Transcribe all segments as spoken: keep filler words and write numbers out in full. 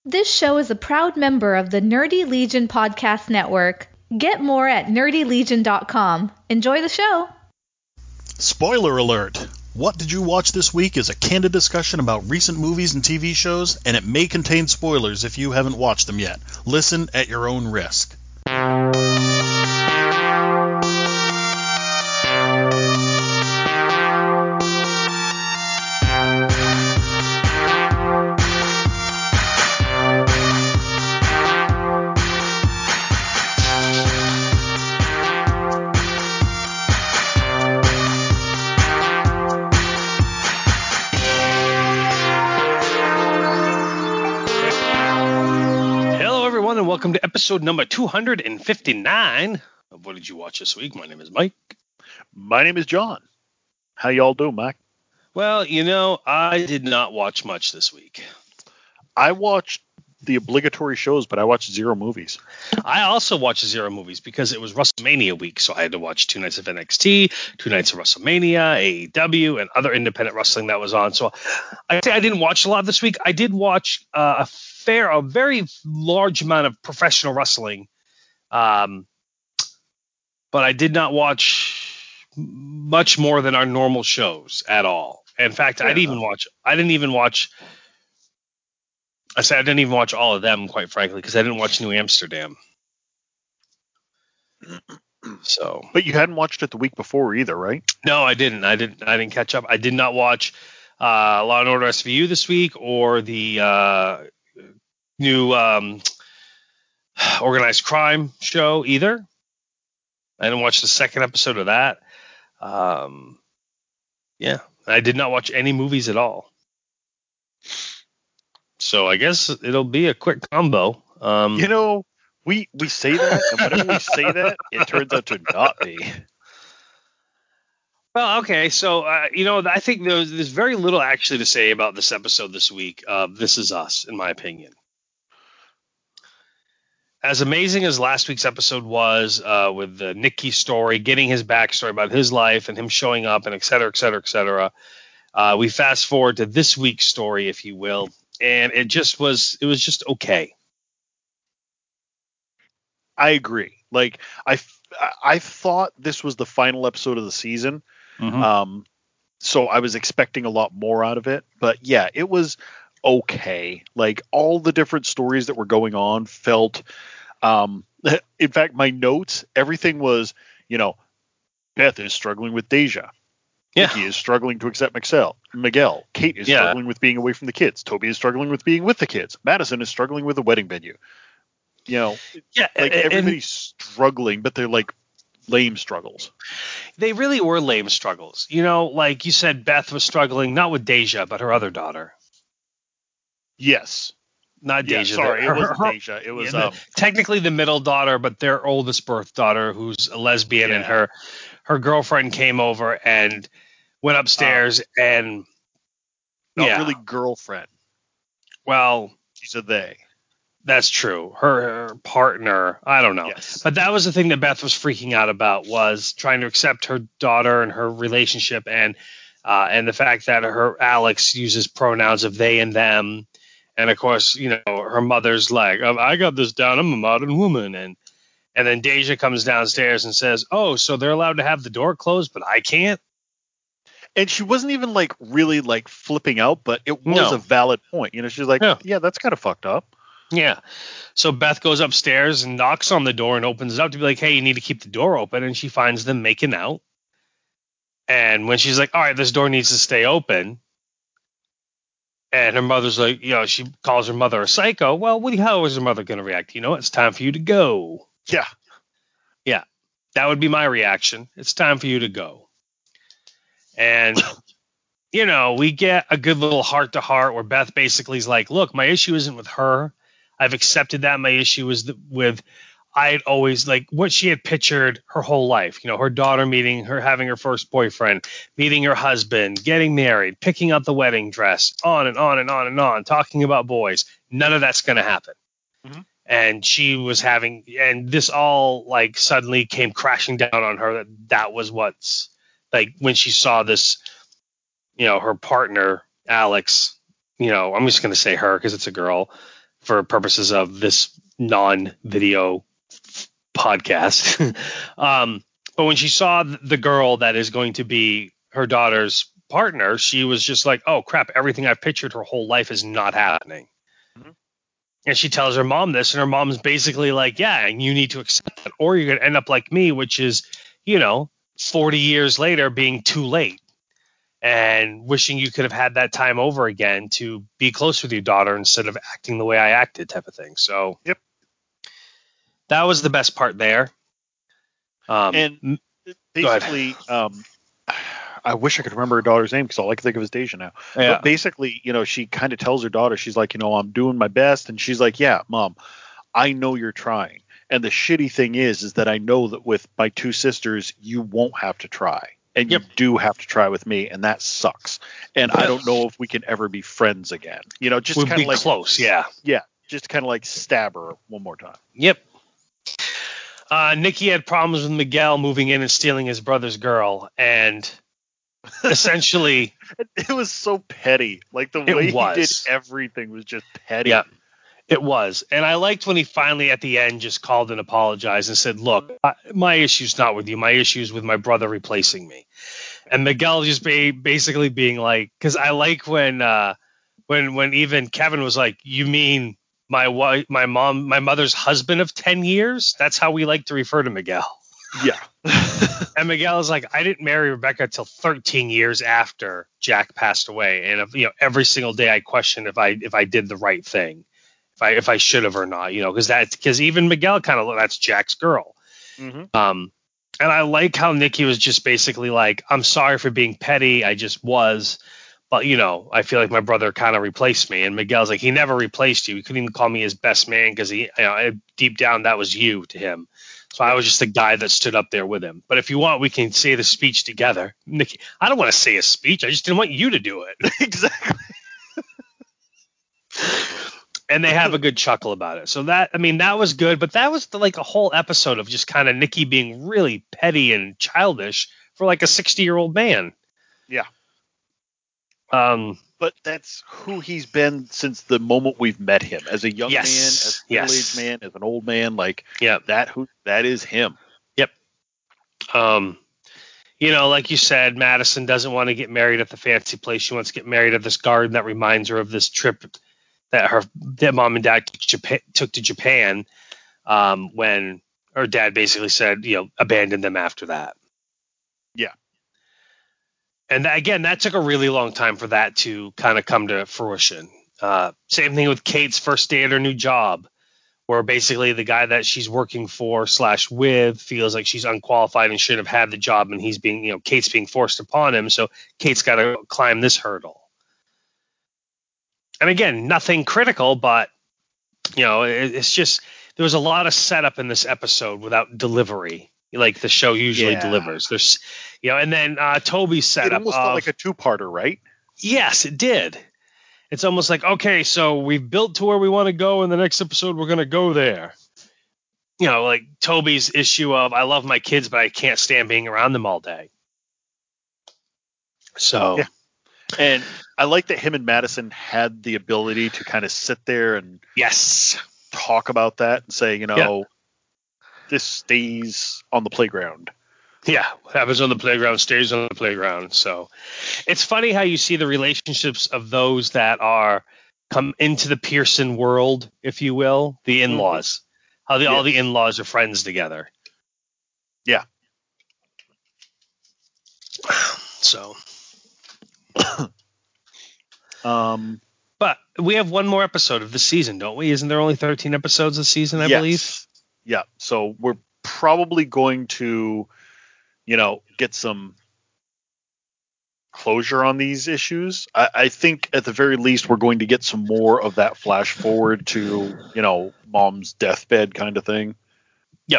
This show is a proud member of the Nerdy Legion Podcast Network. Get more at nerdy legion dot com. Enjoy the show! Spoiler alert! What Did You Watch This Week is a candid discussion about recent movies and T V shows, and it may contain spoilers if you haven't watched them yet. Listen at your own risk. Welcome to episode number two hundred fifty-nine of What Did You Watch This Week? My name is Mike. My name is John. How y'all doing, Mike? Well, you know, I did not watch much this week. I watched the obligatory shows, but I watched zero movies. I also watched zero movies because it was WrestleMania week, so I had to watch two nights of N X T, two nights of WrestleMania, A E W, and other independent wrestling that was on. So I I didn't watch a lot this week. I did watch uh, a fair, a very large amount of professional wrestling, um, but I did not watch much more than our normal shows at all. In fact, I didn't even watch. I didn't even watch. I said I didn't even watch all of them, quite frankly, because I didn't watch New Amsterdam. So, but you hadn't watched it the week before either, right? No, I didn't. I didn't. I didn't catch up. I did not watch uh, Law and Order S V U this week or the uh, new um, organized crime show either. I didn't watch the second episode of that. Um, yeah, I did not watch any movies at all. So I guess it'll be a quick combo. Um, you know, we we say that, and whenever we say that, it turns out to not be. Well, okay, so uh, you know, I think there's, there's very little actually to say about this episode this week. Uh, This Is Us, in my opinion. As amazing as last week's episode was, uh, with the Nick Key story, getting his backstory about his life and him showing up, and et cetera, et cetera, et cetera, uh, we fast forward to this week's story, if you will. And it just was, it was just okay. I agree. Like, I, I thought this was the final episode of the season. Mm-hmm. Um, so I was expecting a lot more out of it. But yeah, it was okay. Like, all the different stories that were going on felt, um, in fact, my notes, everything was, you know, Beth is struggling with Deja. Yeah. Nikki is struggling to accept Miguel. Miguel. Kate is yeah. struggling with being away from the kids. Toby is struggling with being with the kids. Madison is struggling with the wedding venue. You know, yeah, like and, everybody's struggling, but they're like lame struggles. They really were lame struggles. You know, like you said, Beth was struggling not with Deja, but her other daughter. Yes. Not yeah, Deja. Sorry, her, it wasn't her, Deja. It was yeah, the, um, technically the middle daughter, but their oldest birth daughter, who's a lesbian, yeah. and her her girlfriend came over and went upstairs, uh, and not yeah, really girlfriend. Well, she's a they. That's true. Her, her partner, I don't know. Yes. But that was the thing that Beth was freaking out about, was trying to accept her daughter and her relationship, and uh, and the fact that her Alex uses pronouns of they and them. And of course, you know, her mother's like, I got this down, I'm a modern woman. And and then Deja comes downstairs and says, oh, so they're allowed to have the door closed, but I can't? And she wasn't even like really like flipping out, but it was no. a valid point. You know, she's like, yeah, yeah that's kind of fucked up. Yeah. So Beth goes upstairs and knocks on the door and opens it up to be like, hey, you need to keep the door open. And she finds them making out. And when she's like, all right, this door needs to stay open. And her mother's like, you know, she calls her mother a psycho. Well, what, how is her mother going to react? You know, it's time for you to go. Yeah. Yeah. That would be my reaction. It's time for you to go. And, you know, we get a good little heart to heart where Beth basically is like, look, my issue isn't with her. I've accepted that. My issue is with, I had always, like, what she had pictured her whole life. You know, her daughter meeting, her having her first boyfriend, meeting her husband, getting married, picking up the wedding dress, on and on and on and on, talking about boys. None of that's going to happen. Mm-hmm. And she was having, and this all, like, suddenly came crashing down on her. That that was what's, like, when she saw this, you know, her partner, Alex, you know, I'm just going to say her because it's a girl, for purposes of this non-video podcast. um, but when she saw the girl that is going to be her daughter's partner, she was just like, oh crap, everything I've pictured her whole life is not happening. Mm-hmm. And she tells her mom this, and her mom's basically like, yeah, and you need to accept that, or you're going to end up like me, which is, you know, forty years later being too late and wishing you could have had that time over again to be close with your daughter instead of acting the way I acted, type of thing. So yep, that was the best part there. Um, and basically, um, I wish I could remember her daughter's name because all I can think of is Deja now. Yeah. But basically, you know, she kind of tells her daughter, she's like, you know, I'm doing my best. And she's like, yeah, Mom, I know you're trying. And the shitty thing is, is that I know that with my two sisters, you won't have to try. And yep. you do have to try with me. And that sucks. And yep. I don't know if we can ever be friends again. You know, just we'll kind of like close. Yeah. Yeah. Just kind of like stab her one more time. Yep. Uh, Nikki had problems with Miguel moving in and stealing his brother's girl. And essentially, it was so petty. Like the way he did everything was just petty. Yeah, it was. And I liked when he finally at the end just called and apologized and said, look, I, my issue's not with you. My issue's with my brother replacing me. And Miguel just be, basically being like, because I like when uh, when when even Kevin was like, you mean my wife, my mom, my mother's husband of ten years? That's how we like to refer to Miguel. Yeah. And Miguel is like, I didn't marry Rebecca till thirteen years after Jack passed away. And, you know, every single day I question if I if I did the right thing, if I if I should have or not, you know, because that's because even Miguel kind of that's Jack's girl. Mm-hmm. Um, and I like how Nikki was just basically like, I'm sorry for being petty. I just was. But, you know, I feel like my brother kind of replaced me. And Miguel's like, he never replaced you. He couldn't even call me his best man because he, you know, deep down, that was you to him. So I was just the guy that stood up there with him. But if you want, we can say the speech together. Nikki, I don't want to say a speech. I just didn't want you to do it. Exactly. And they have a good chuckle about it. So that, I mean, that was good. But that was the, like a whole episode of just kind of Nikki being really petty and childish for like a sixty-year-old man. Yeah. Um, but that's who he's been since the moment we've met him, as a young yes, man, as a yes. middle-aged man, as an old man. Like, yeah, that who that is him. Yep. Um, you know, like you said, Madison doesn't want to get married at the fancy place. She wants to get married at this garden that reminds her of this trip that her that mom and dad took, Japan, took to Japan um, when her dad basically said, you know, abandon them after that. Yeah. And that, again, that took a really long time for that to kind of come to fruition. Uh, same thing with Kate's first day at her new job, where basically the guy that she's working for slash with feels like she's unqualified and should have had the job, and he's being, you know, Kate's being forced upon him. So Kate's got to climb this hurdle. And again, nothing critical, but, you know, it, it's just there was a lot of setup in this episode without delivery. Like the show usually yeah. delivers. There's, you know, and then uh, Toby's setup. It almost of, felt like a two-parter, right? Yes, it did. It's almost like, okay, so we've built to where we want to go. In the next episode, we're going to go there. You know, like Toby's issue of, I love my kids, but I can't stand being around them all day. So, yeah. And I like that him and Madison had the ability to kind of sit there and yes, talk about that and say, you know, yeah. this stays on the playground. Yeah, what happens on the playground stays on the playground. So it's funny how you see the relationships of those that are come into the Pearson world, if you will, the in-laws, mm-hmm. how the, yes. all the in-laws are friends together. Yeah. So, um, but we have one more episode of the season, don't we? Isn't there only thirteen episodes this season, I yes. believe? Yeah. So we're probably going to, you know, get some closure on these issues. I, I think at the very least we're going to get some more of that flash forward to, you know, mom's deathbed kind of thing. Yep.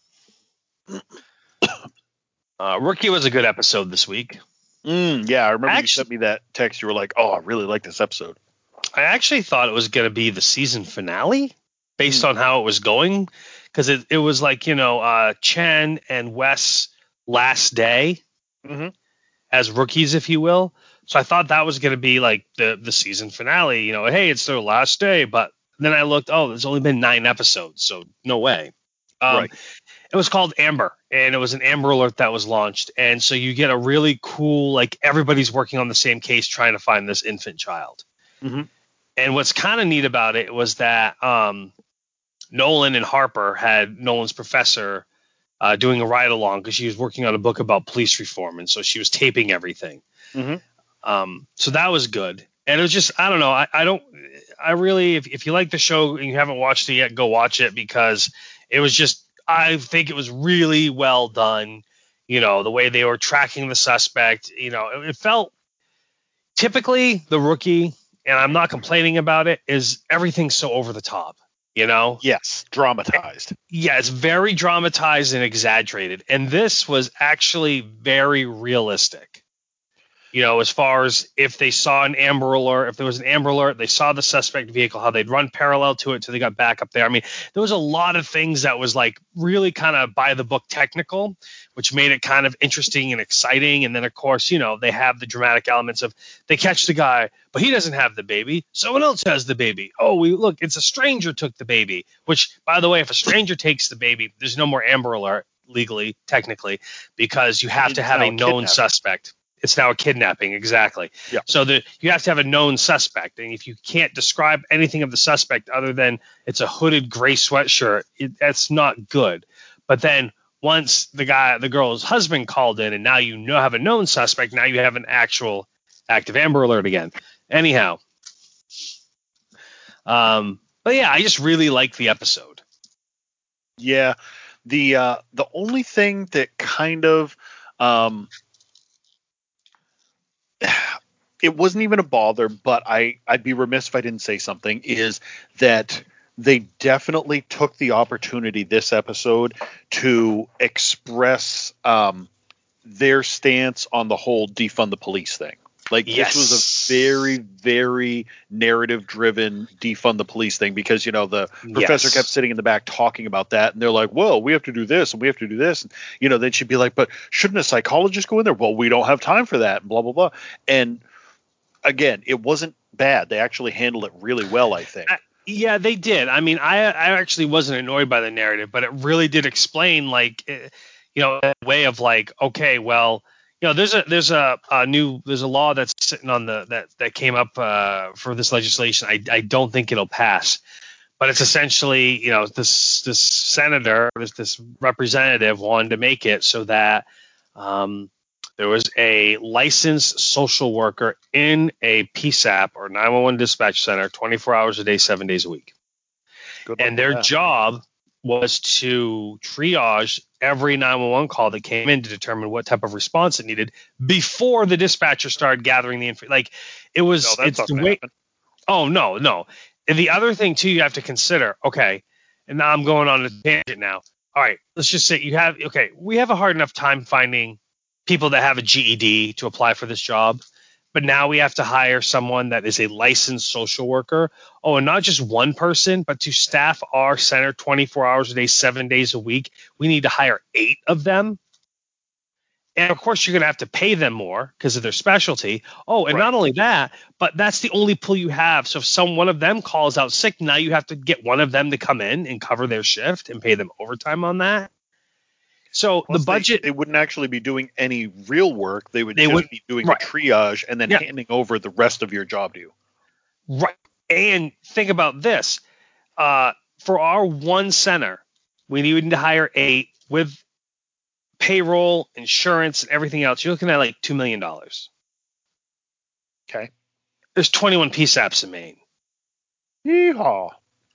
uh, Rookie was a good episode this week. Mm, yeah, I remember actually, you sent me that text. You were like, oh, I really like this episode. I actually thought it was going to be the season finale based mm. on how it was going. Because it, it was like, you know, uh, Chen and Wes last day mm-hmm. as rookies, if you will. So I thought that was going to be like the, the season finale. You know, hey, it's their last day. But then I looked, oh, there's only been nine episodes, so no way. Um, Right. It was called Amber, and it was an Amber Alert that was launched. And so you get a really cool, like everybody's working on the same case trying to find this infant child. Mm-hmm. And what's kind of neat about it was that um, Nolan and Harper had Nolan's professor uh, doing a ride along because she was working on a book about police reform. And so she was taping everything. Mm-hmm. Um, so that was good. And it was just, I don't know. I, I don't, I really, if, if you like the show and you haven't watched it yet, go watch it because it was just, I think it was really well done. You know, the way they were tracking the suspect, you know, it, it felt typically The Rookie, and I'm not complaining about it, is everything so over the top, you know? Yes, dramatized. Yeah, it's very dramatized and exaggerated. And this was actually very realistic. You know, as far as if they saw an Amber Alert, if there was an Amber Alert, they saw the suspect vehicle, how they'd run parallel to it till they got back up there. I mean, there was a lot of things that was like really kind of by the book technical, which made it kind of interesting and exciting. And then, of course, you know, they have the dramatic elements of they catch the guy, but he doesn't have the baby. Someone else has the baby. Oh, we look, it's a stranger took the baby, which, by the way, if a stranger takes the baby, there's no more Amber Alert legally, technically, because you have It's to have now a a known kidnapping. Suspect. It's now a kidnapping, exactly. Yeah. So the, you have to have a known suspect, and if you can't describe anything of the suspect other than it's a hooded gray sweatshirt, it, that's not good. But then once the guy, the girl's husband called in, and now you know have a known suspect, now you have an actual active Amber Alert again. Anyhow, um, but yeah, I just really liked the episode. Yeah. The uh, the only thing that kind of um, it wasn't even a bother, but I, I'd be remiss if I didn't say something, is that they definitely took the opportunity this episode to express um, their stance on the whole defund the police thing. Like, Yes. this was a very, very narrative-driven defund the police thing because, you know, the professor Yes. kept sitting in the back talking about that, and they're like, well, we have to do this, and we have to do this. And, you know, then she'd be like, but shouldn't a psychologist go in there? Well, we don't have time for that, and blah, blah, blah. And, again, it wasn't bad. They actually handled it really well, I think. I, yeah, they did. I mean, I I actually wasn't annoyed by the narrative, but it really did explain, like, eh, you know, a way of like, okay, well, you know, there's a there's a, a new there's a law that's sitting on the that that came up uh, for this legislation. I I don't think it'll pass, but it's essentially, you know, this this senator, this this representative wanted to make it so that um, there was a licensed social worker in a P SAP or nine one one dispatch center twenty-four hours a day, seven days a week. Good luck And with their that. job was to triage every nine one one call that came in to determine what type of response it needed before the dispatcher started gathering the info. Like, it was, No, that's it's not the gonna way. happen. Oh, no, no. And the other thing, too, you have to consider, okay, and now I'm going on a tangent now. All right, let's just say you have, okay, we have a hard enough time finding people that have a G E D to apply for this job. But now we have to hire someone that is a licensed social worker. Oh, and not just one person, but to staff our center twenty-four hours a day, seven days a week, we need to hire eight of them. And of course, you're going to have to pay them more because of their specialty. Oh, and Right. not only that, but that's the only pool you have. So if some one of them calls out sick, now you have to get one of them to come in and cover their shift and pay them overtime on that. So Plus, the budget, they, they wouldn't actually be doing any real work. They would They just would- be doing right. the triage and then Yeah. handing over the rest of your job to you. right? And think about this: uh, for our one center, we need to hire eight with payroll, insurance, and everything else. You're looking at like two million dollars. Okay. There's twenty-one P SAPs in Maine. Yeehaw.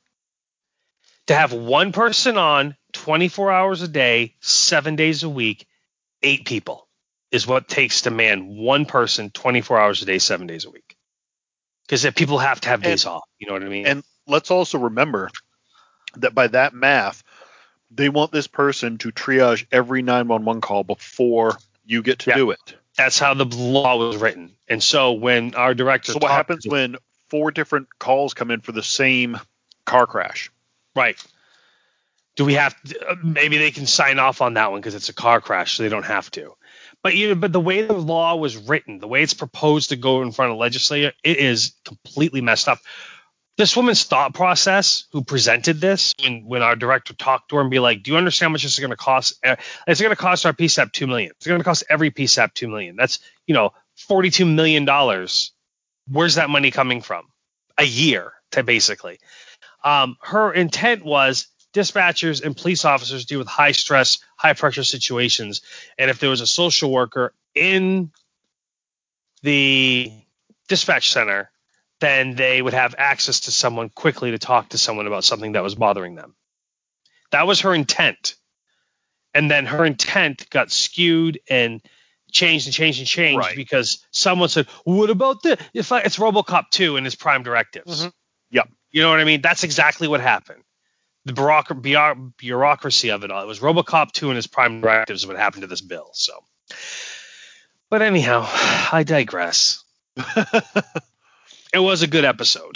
To have one person on twenty-four hours a day, seven days a week, eight people is what it takes to man one person twenty-four hours a day, seven days a week. Because people have to have days And- off. You know what I mean? And let's also remember that by that math, they want this person to triage every nine one one call before you get to Yeah. do it. That's how the law was written. And so when our director So what talked happens to- when four different calls come in for the same car crash? Right. Do we have to, uh, maybe they can sign off on that one because it's a car crash, so they don't have to. But you know, but the way the law was written, the way it's proposed to go in front of the legislature, it is completely messed up. this woman's thought process who presented this when, when our director talked to her and be like, do you understand how much this is going to cost? It's going to cost our P S A P two million dollars. It's going to cost every P S A P two million dollars. That's, you know, forty-two million dollars. Where's that money coming from? A year, to basically. Um, her intent was dispatchers and police officers deal with high stress, high pressure situations. And if there was a social worker in the dispatch center, then they would have access to someone quickly to talk to someone about something that was bothering them. That was her intent. And then her intent got skewed and changed and changed and changed Right. because someone said, what about this? If I, it's RoboCop two and his prime directives. Mm-hmm. Yep. You know what I mean? That's exactly what happened. The bureauc- bureaucracy of it all. It was RoboCop two and his prime directives what happened to this bill. So, but anyhow, I digress. It was a good episode.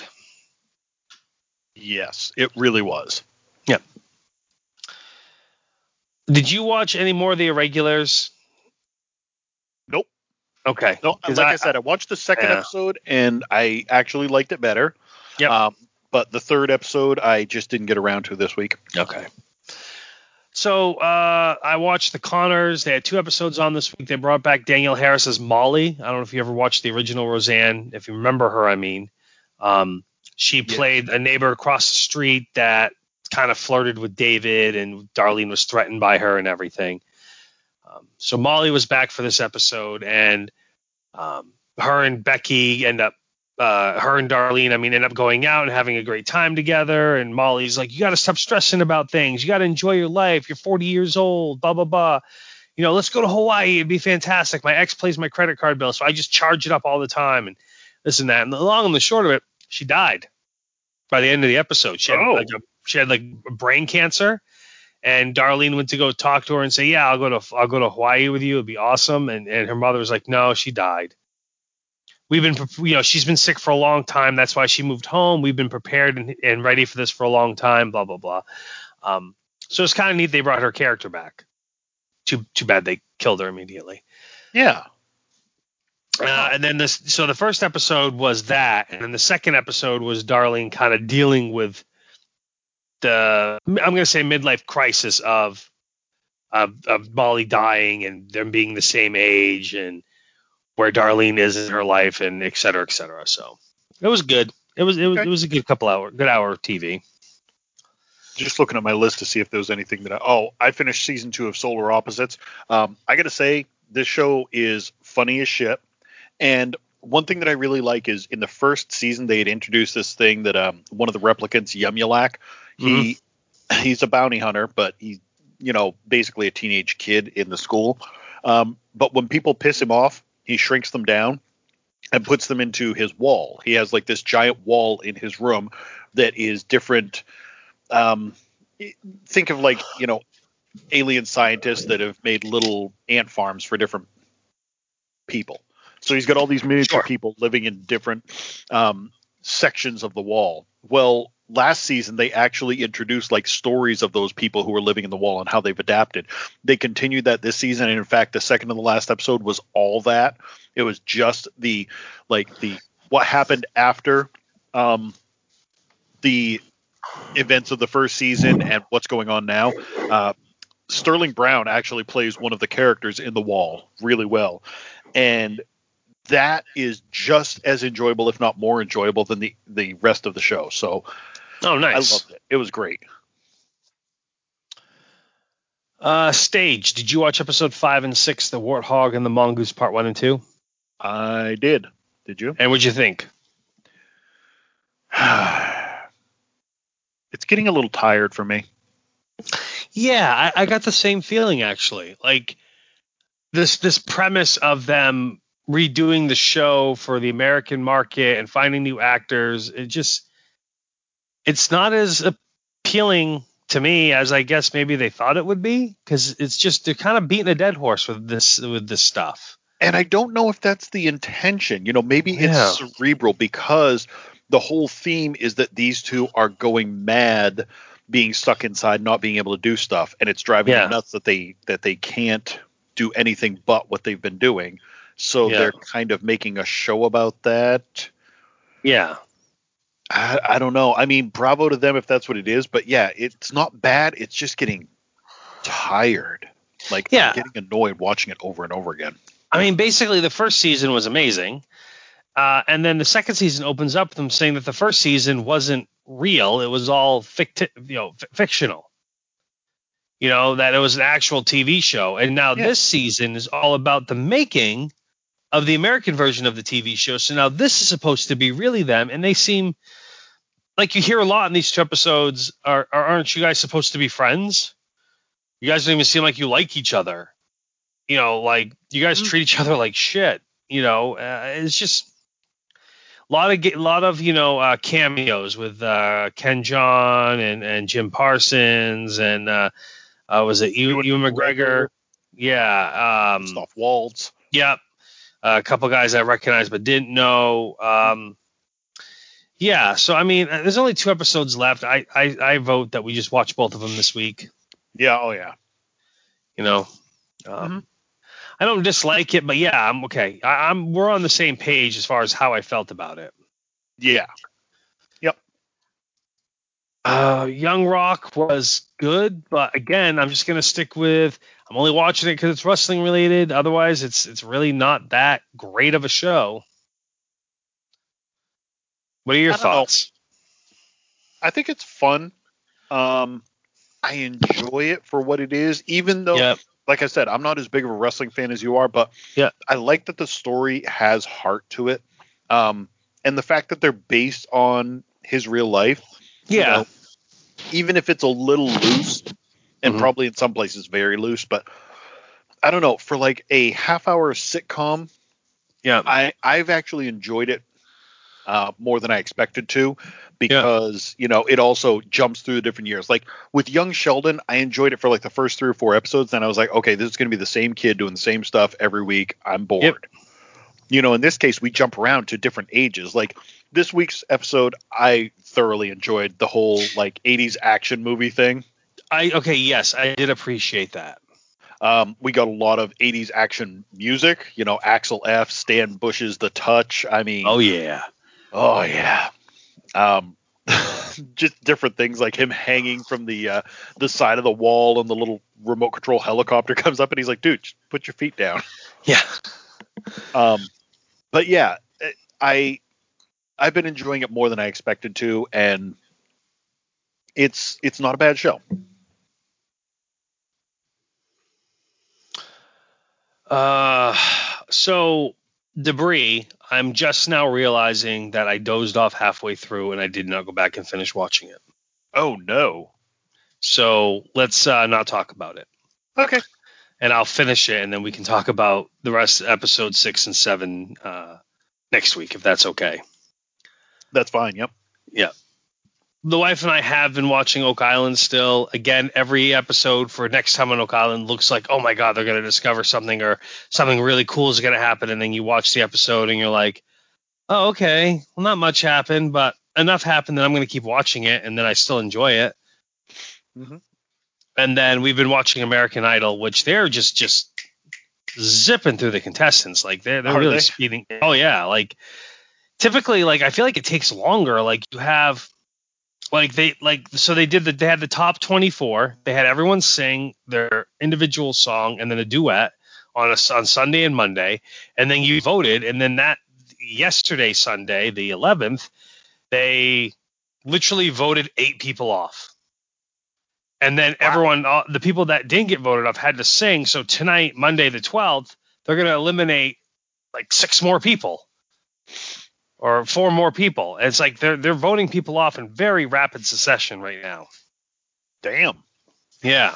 Yes, it really was. Yep. Did you watch any more of the Irregulars? Nope. Okay. No, like I, I said, I watched the second yeah. episode and I actually liked it better. Yep. Um, but the third episode, I just didn't get around to this week. Okay. So uh, I watched The Connors. They had two episodes on this week. They brought back Danielle Harris as Molly. I don't know if you ever watched the original Roseanne. If you remember her, I mean. Um, she Yeah. played a neighbor across the street that kind of flirted with David, and Darlene was threatened by her and everything. Um, so Molly was back for this episode, and um, her and Becky end up, uh, her and Darlene, I mean, end up going out and having a great time together. And Molly's like, you got to stop stressing about things. You got to enjoy your life. You're forty years old, blah, blah, blah. You know, let's go to Hawaii. It'd be fantastic. My ex pays my credit card bill, so I just charge it up all the time and this and that. And the long and the short of it, she died by the end of the episode. She had, Oh. like, a, she had like brain cancer. And Darlene went to go talk to her and say, yeah, I'll go to I'll go to Hawaii with you. It'd be awesome. And and her mother was like, no, she died. We've been, you know, she's been sick for a long time. That's why she moved home. We've been prepared and, and ready for this for a long time, blah, blah, blah. Um, so it's kind of neat they brought her character back. Too too bad they killed her immediately. Yeah. Uh, and then this, so the first episode was that. And then the second episode was Darlene kind of dealing with the, I'm going to say midlife crisis of, of, of Molly dying and them being the same age and where Darlene is in her life and et cetera, et cetera. So it was good. It was, it was, Okay. it was a good couple hour, good hour of T V. Just looking at my list to see if there was anything that I, oh, I finished season two of Solar Opposites. Um, I got to say, this show is funny as shit. And one thing that I really like is in the first season, they had introduced this thing that um, one of the replicants, Yumulak, he mm-hmm. he's a bounty hunter, but he's, you know, basically a teenage kid in the school. Um, but when people piss him off, he shrinks them down and puts them into his wall. He has like this giant wall in his room that is different. Um, think of like, you know, alien scientists that have made little ant farms for different people. So he's got all these miniature Sure. people living in different um, sections of the wall. Well, last season, they actually introduced like stories of those people who were living in the wall and how they've adapted. They continued that this season. And in fact, the second to the last episode was all that. It was just the, like the, what happened after um, the events of the first season and what's going on now. Uh, Sterling Brown actually plays one of the characters in the wall really well. And that is just as enjoyable, if not more enjoyable than the, the rest of the show. So Oh, nice. I loved it. It was great. Uh, Stage. Did you watch episode five and six, The Warthog and the Mongoose part one and two? I did. Did you? And what'd you think? It's getting a little tired for me. Yeah, I, I got the same feeling actually. Like this this premise of them redoing the show for the American market and finding new actors, it just it's not as appealing to me as I guess maybe they thought it would be, because it's just they're kind of beating a dead horse with this with this stuff. And I don't know if that's the intention. You know, maybe Yeah. it's cerebral because the whole theme is that these two are going mad, being stuck inside, not being able to do stuff, and it's driving Yeah. them nuts that they that they can't do anything but what they've been doing. So Yeah. they're kind of making a show about that. Yeah. I, I don't know. I mean, bravo to them if that's what it is. But yeah, it's not bad. It's just getting tired. Like, Yeah. I'm getting annoyed watching it over and over again. I mean, basically, the first season was amazing. Uh, and then the second season opens up with them saying that the first season wasn't real. It was all ficti- you know, f- fictional. You know, that it was an actual T V show. And now Yeah. this season is all about the making of the American version of the T V show. So now this is supposed to be really them. And they seem like you hear a lot in these two episodes. Are, are aren't you guys supposed to be friends? You guys don't even seem like you like each other. You know, like you guys Mm. treat each other like shit. You know, uh, it's just a lot of a lot of you know uh, cameos with uh, Ken Jeong and and Jim Parsons and uh, uh, was it Ewan, Ewan McGregor? Yeah, um, Christoph Waltz. yeah, a couple guys I recognized but didn't know. Um, yeah, so I mean, uh, there's only two episodes left. I, I I vote that we just watch both of them this week. Yeah. Oh yeah. You know. Um, Mm-hmm. I don't dislike it, but yeah, I'm okay. I, I'm we're on the same page as far as how I felt about it. Yeah. Yep. Uh, Young Rock was good, but again, I'm just gonna stick with. I'm only watching it because it's wrestling related. Otherwise, it's it's really not that great of a show. What are your I don't know. thoughts? I think it's fun. Um, I enjoy it for what it is, even though, Yeah, like I said, I'm not as big of a wrestling fan as you are, but yeah, I like that the story has heart to it. Um, and the fact that they're based on his real life, you yeah. know, even if it's a little loose and Mhm. probably in some places very loose, but I don't know, for like a half hour sitcom, Yeah, I, I've actually enjoyed it uh, more than I expected to, yeah, because you know it also jumps through the different years. Like with Young Sheldon, I enjoyed it for like the first three or four episodes, then I was like, okay, this is going to be the same kid doing the same stuff every week. I'm bored. yep. You know, in this case, we jump around to different ages. Like this week's episode, I thoroughly enjoyed the whole like eighties action movie thing. I okay. Yes, I did appreciate that. Um, we got a lot of eighties action music. You know, Axel F, Stan Bush's The Touch. I mean, Oh yeah, oh yeah. Um, just different things like him hanging from the uh, the side of the wall, and the little remote control helicopter comes up and he's like, dude, just put your feet down. yeah. Um, but yeah, I I've been enjoying it more than I expected to, and it's it's not a bad show. Uh, so Debris. I'm just now realizing that I dozed off halfway through and I did not go back and finish watching it. Oh no. So let's uh, not talk about it. Okay. And I'll finish it, and then we can talk about the rest of episode six and seven uh, next week, if that's okay. That's fine. Yep. Yeah. The wife and I have been watching Oak Island still. Again, every episode for next time on Oak Island looks like, oh my God, they're going to discover something, or something really cool is going to happen. And then you watch the episode and you're like, oh, okay. Well, not much happened, but enough happened that I'm going to keep watching it. And then I still enjoy it. Mm-hmm. And then we've been watching American Idol, which they're just, just zipping through the contestants. Like they're, they're Are really they? speeding. Oh yeah. Like typically, like, I feel like it takes longer. Like you have, like they, like, so they did the, they had the top twenty-four. They had everyone sing their individual song and then a duet on a, on Sunday and Monday. And then you voted. And then that yesterday, Sunday, the eleventh, they literally voted eight people off. And then Wow. everyone, uh, the people that didn't get voted off had to sing. So tonight, Monday the twelfth, they're going to eliminate like six more people or four more people. And it's like they're they're voting people off in very rapid succession right now. Damn. Yeah.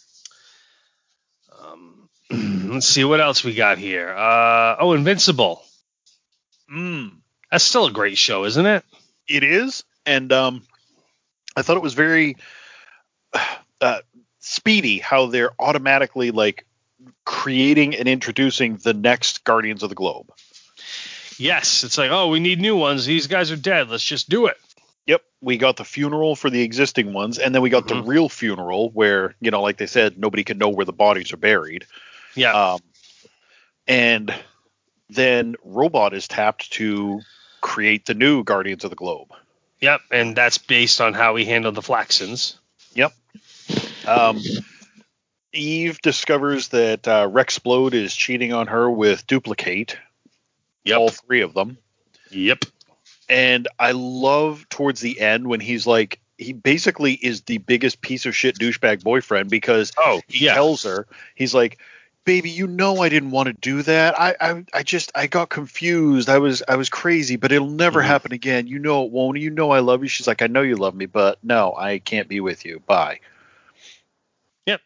Um, let's see what else we got here. Uh, oh, Invincible. Mm. That's still a great show, isn't it? It is, and um, I thought it was very uh, speedy how they're automatically like creating and introducing the next Guardians of the Globe. Yes. It's like, oh, we need new ones. These guys are dead. Let's just do it. Yep, we got the funeral for the existing ones, and then we got Mhm. the real funeral where, you know, like they said, nobody can know where the bodies are buried. Yeah. Um, and then Robot is tapped to create the new Guardians of the Globe. Yep, and that's based on how he handled the Flaxons. Yep. Um, Eve discovers that uh, Rexplode is cheating on her with Duplicate. Yep. All three of them. Yep. And I love towards the end when he's like, he basically is the biggest piece of shit douchebag boyfriend because oh, he yeah. tells her, he's like, baby, you know I didn't want to do that. I, I I just I got confused. I was I was crazy, but it'll never Mhm. happen again. You know it won't. You know I love you. She's like, I know you love me, but no, I can't be with you. Bye. Yep.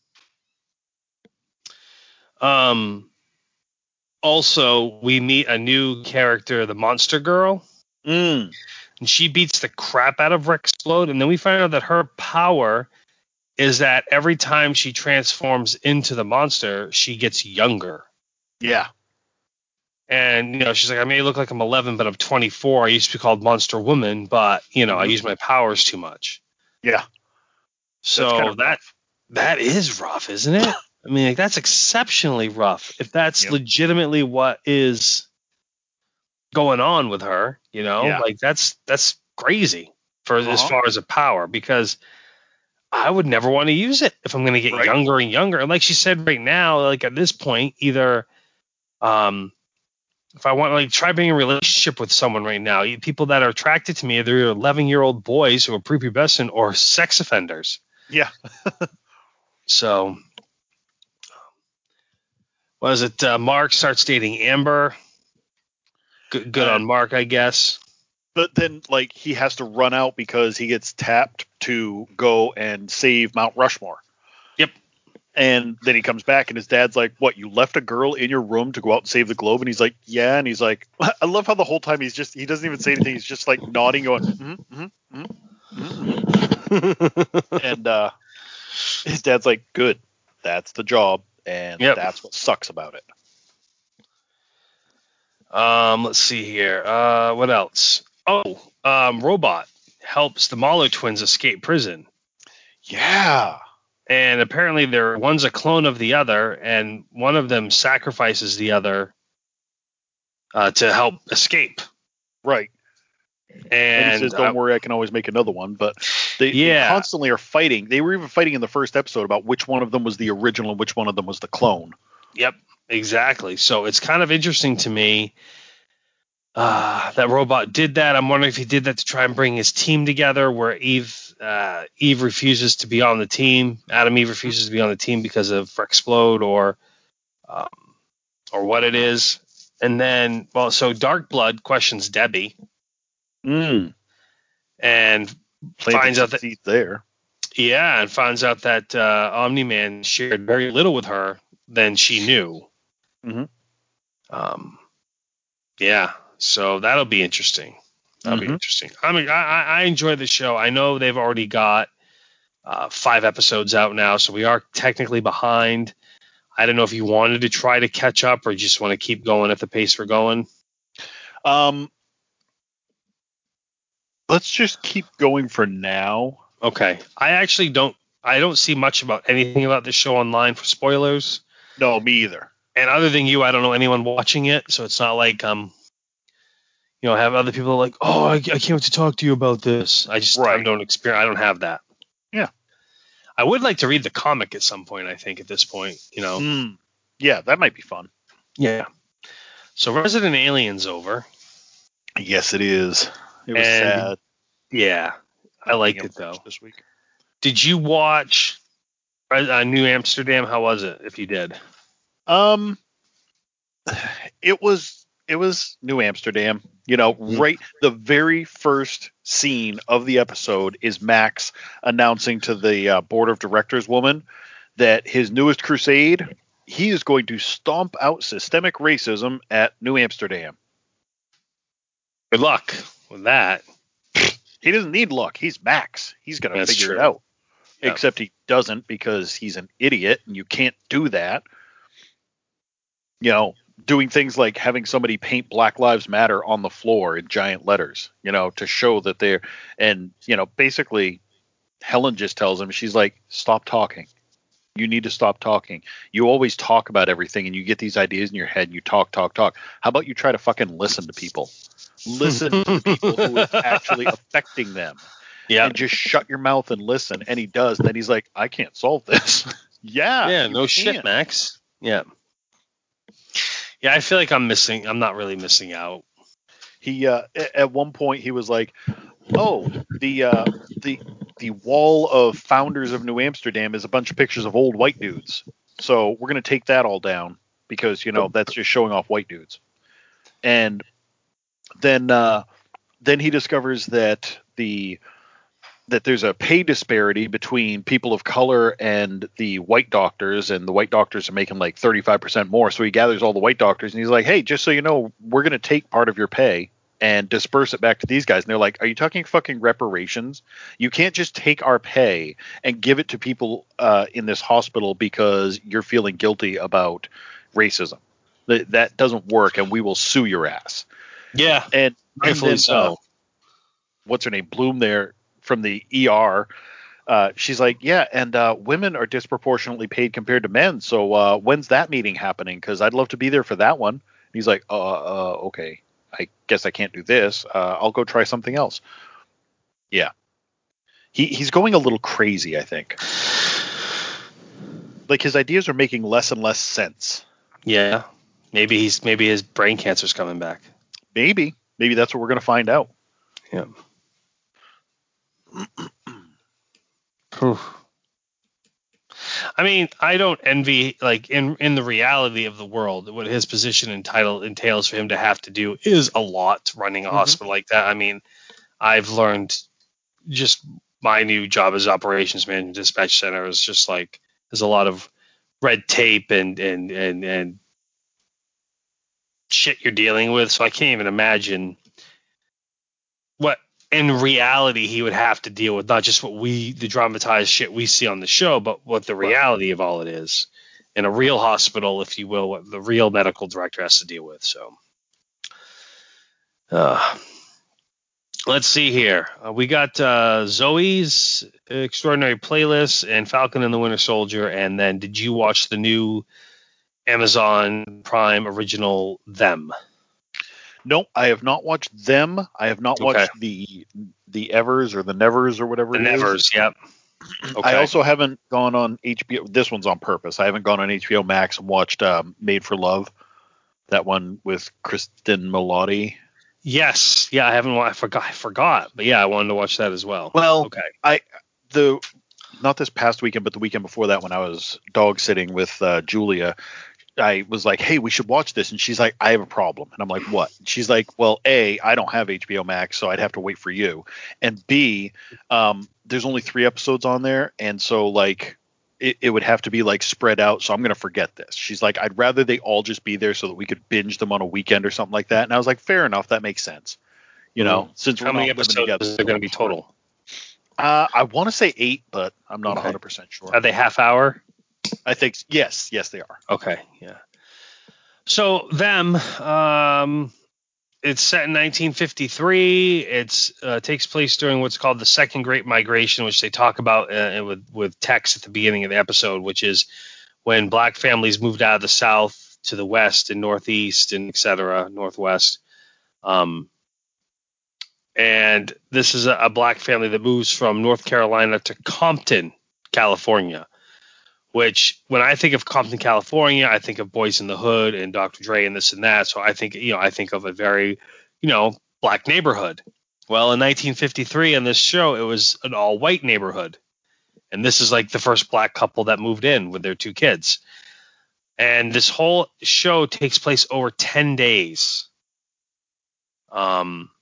Um. Also, we meet a new character, the Monster Girl, Mm. and she beats the crap out of Rexplode, and then we find out that her power is that every time she transforms into the monster, she gets younger. Yeah. And, you know, she's like, I may look like I'm eleven, but I'm twenty-four. I used to be called Monster Woman, but, you know, I Mhm. use my powers too much. Yeah. So kinda that rough. that is rough, isn't it? I mean, like, that's exceptionally rough. If that's Yep. legitimately what is going on with her, you know, Yeah. like that's that's crazy for as Uh-huh. far as a power, because I would never want to use it if I'm going to get Right. younger and younger. And like she said, right now, like at this point, either um, if I want to like try being in a relationship with someone right now, people that are attracted to me, they're either eleven year old boys who are prepubescent or sex offenders. Yeah. So, was it uh, Mark starts dating Amber? Good, good Uh, on Mark, I guess. But then, like, he has to run out because he gets tapped to go and save Mount Rushmore. Yep. And then he comes back, and his dad's like, what, you left a girl in your room to go out and save the globe? And he's like, yeah. And he's like, I love how the whole time he's just, he doesn't even say anything. He's just, like, nodding, going, mm-hmm, mm-hmm, mm-hmm. And uh, his dad's like, good. That's the job. And Yep. that's what sucks about it. Um, let's see here. Uh, what else? Oh, um, Robot helps the Mahler twins escape prison. Yeah. And apparently they're one's a clone of the other, and one of them sacrifices the other uh, to help escape. Right. And, And, he says, uh, don't worry, I can always make another one. But they, they yeah, constantly are fighting. They were even fighting in the first episode about which one of them was the original and which one of them was the clone. yep, exactly. So it's kind of interesting to me uh, that Robot did that. I'm wondering if he did that to try and bring his team together, where Eve uh, Eve refuses to be on the team. Adam Eve refuses to be on the team because of Rexplode, or um, or what it is. And then, well, so Dark Blood questions Debbie Mm. and Planted finds out some that seeds there. yeah, and finds out that uh, Omni-Man shared very little with her than she knew. Mm-hmm. Um, yeah, so that'll be interesting. That'll Mm-hmm. be interesting. I mean, I, I enjoy the show. I know they've already got uh, five episodes out now, so we are technically behind. I don't know if you wanted to try to catch up or just want to keep going at the pace we're going. Um, let's just keep going for now. Okay. I actually don't I don't see much about anything about this show online for spoilers. No, me either. And other than you, I don't know anyone watching it, so it's not like um you know, have other people like, "Oh, I, I can't wait to talk to you about this." I just Right. I don't experience I don't have that. Yeah. I would like to read the comic at some point, I think at this point, you know. Mm. Yeah, that might be fun. Yeah. So Resident Alien's over. Yes, it is. It was And sad. yeah, I not liked being it though. approached this week. Did you watch uh, New Amsterdam? How was it? If you did, Um, it was it was New Amsterdam. You know, Mhm. right. The very first scene of the episode is Max announcing to the uh, board of directors woman that his newest crusade, he is going to stomp out systemic racism at New Amsterdam. good luck with that. He doesn't need luck. He's Max. He's going to That's figure true. it out. Yep. Except he doesn't because he's an idiot and you can't do that. You know, doing things like having somebody paint Black Lives Matter on the floor in giant letters, you know, to show that they're, and, you know, basically Helen just tells him, she's like, stop talking. You need to stop talking. You always talk about everything and you get these ideas in your head and you talk, talk, talk. How about you try to fucking listen to people? Listen to the people who it's actually affecting them. Yeah. And just shut your mouth and listen. And he does. And then he's like, I can't solve this. yeah. Yeah, you no can. shit, Max. Yeah. Yeah, I feel like I'm missing. I'm not really missing out. He uh, a- at one point he was like, "Oh, the uh, the the wall of founders of New Amsterdam is a bunch of pictures of old white dudes. So we're gonna take that all down because you know that's just showing off white dudes." And then uh, then he discovers that the that there's a pay disparity between people of color and the white doctors, and the white doctors are making like thirty-five percent more. So he gathers all the white doctors and he's like, hey, just so you know, we're going to take part of your pay and disperse it back to these guys. And they're like, are you talking fucking reparations? You can't just take our pay and give it to people uh, in this hospital because you're feeling guilty about racism. That, that doesn't work, and we will sue your ass. Yeah, And, and rightfully then, so. uh, what's her name? Bloom there from the E R. Uh, she's like, yeah, and uh, women are disproportionately paid compared to men. So uh, when's that meeting happening? Because I'd love to be there for that one. And he's like, uh, uh, okay, I guess I can't do this. Uh, I'll go try something else. Yeah. He he's going a little crazy, I think. Like his ideas are making less and less sense. Yeah, maybe he's maybe his brain cancer's coming back. Maybe. Maybe that's what we're going to find out. Yeah. Whew. I mean, I don't envy, like, in in the reality of the world, what his position and title entails for him to have to do is a lot, running a Mhm. hospital like that. I mean, I've learned just my new job as operations manager dispatch center is just like there's a lot of red tape and and and and shit you're dealing with. So I can't even imagine what in reality he would have to deal with, not just what we, the dramatized shit we see on the show, but what the reality of all it is in a real hospital, if you will, what the real medical director has to deal with. So, uh, let's see here. Uh, we got uh, Zoe's Extraordinary Playlist and Falcon and the Winter Soldier. And then did you watch the new Amazon Prime original Them? No, I have not watched them. I have not Okay. watched the the Evers or the Nevers or whatever The it is. Nevers, yep. Okay. I also haven't gone on H B O. This one's on purpose. I haven't gone on H B O Max and watched um, Made for Love, that one with Kristen Milotti. Yes, yeah, I haven't. I forgot. I forgot, but yeah, I wanted to watch that as well. Well, okay. I the not this past weekend, but the weekend before that, when I was dog sitting with uh, Julia, I was like, hey, we should watch this. And she's like, I have a problem. And I'm like, what? And she's like, well, A, I don't have H B O Max, so I'd have to wait for you. And B, um, there's only three episodes on there. And so, like, it, it would have to be, like, spread out. So I'm going to forget this. She's like, I'd rather they all just be there so that we could binge them on a weekend or something like that. And I was like, fair enough. That makes sense. You know, Mm. since we're How many not living episodes together. is there going to be total? Uh, I want to say eight, but I'm not Okay. one hundred percent sure. Are they half hour? I think, yes, yes, they are. Okay, yeah. So them, um, it's set in nineteen fifty-three. It's uh, takes place during what's called the Second Great Migration, which they talk about uh, with with text at the beginning of the episode, which is when black families moved out of the South to the West and Northeast and et cetera, Northwest. Um, and this is a, a black family that moves from North Carolina to Compton, California. Which, when I think of Compton, California, I think of Boys in the Hood and Doctor Dre and this and that. So I think, you know, I think of a very, you know, black neighborhood. Well, in nineteen fifty-three on this show, it was an all-white neighborhood. And this is like the first black couple that moved in with their two kids. And this whole show takes place over ten days. Um,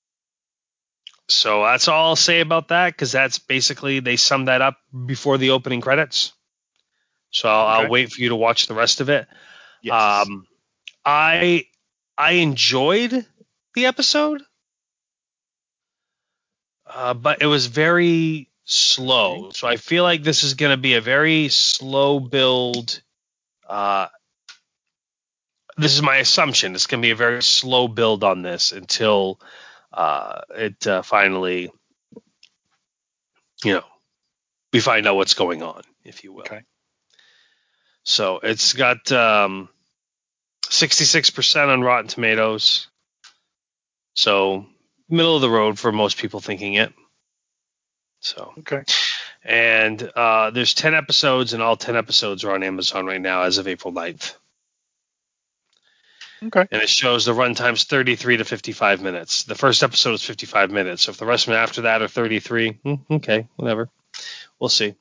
so that's all I'll say about that, because that's basically, they sum that up before the opening credits. So I'll, Okay. I'll wait for you to watch the rest of it. Yes. Um, I I enjoyed the episode, uh, but it was very slow. So I feel like this is going to be a very slow build. Uh, this is my assumption. It's going to be a very slow build on this until uh, it uh, finally, you know, we find out what's going on, if you will. Okay. So it's got um, sixty-six percent on Rotten Tomatoes. So middle of the road for most people thinking it. So Okay. And uh, there's ten episodes, and all ten episodes are on Amazon right now as of April ninth. Okay. And it shows the runtime's thirty-three to fifty-five minutes. The first episode is fifty-five minutes. So if the rest of them after that are thirty-three, hmm, okay, whatever. We'll see.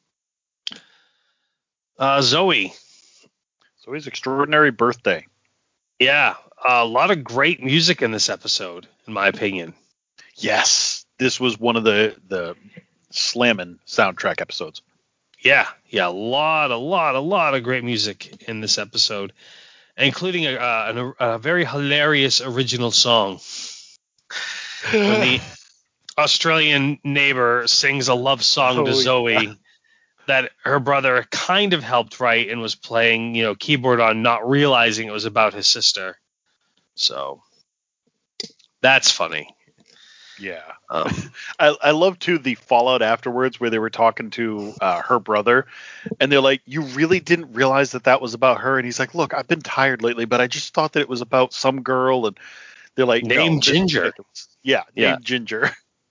Uh, Zoe. Zoe's Extraordinary Birthday. Yeah, a lot of great music in this episode, in my opinion. Yes. This was one of the, the slamming soundtrack episodes. Yeah, yeah, a lot, a lot, a lot of great music in this episode, including a, uh, a, a very hilarious original song. When the Australian neighbor sings a love song Oh, to Zoe yeah. that her brother kind of helped write and was playing, you know, keyboard on, not realizing it was about his sister. So that's funny. Yeah. Um, I, I love, too, the fallout afterwards where they were talking to uh, her brother, and they're like, you really didn't realize that that was about her? And he's like, look, I've been tired lately, but I just thought that it was about some girl. And they're like, Name no, this is Ginger. ridiculous. Yeah, Yeah. named Ginger.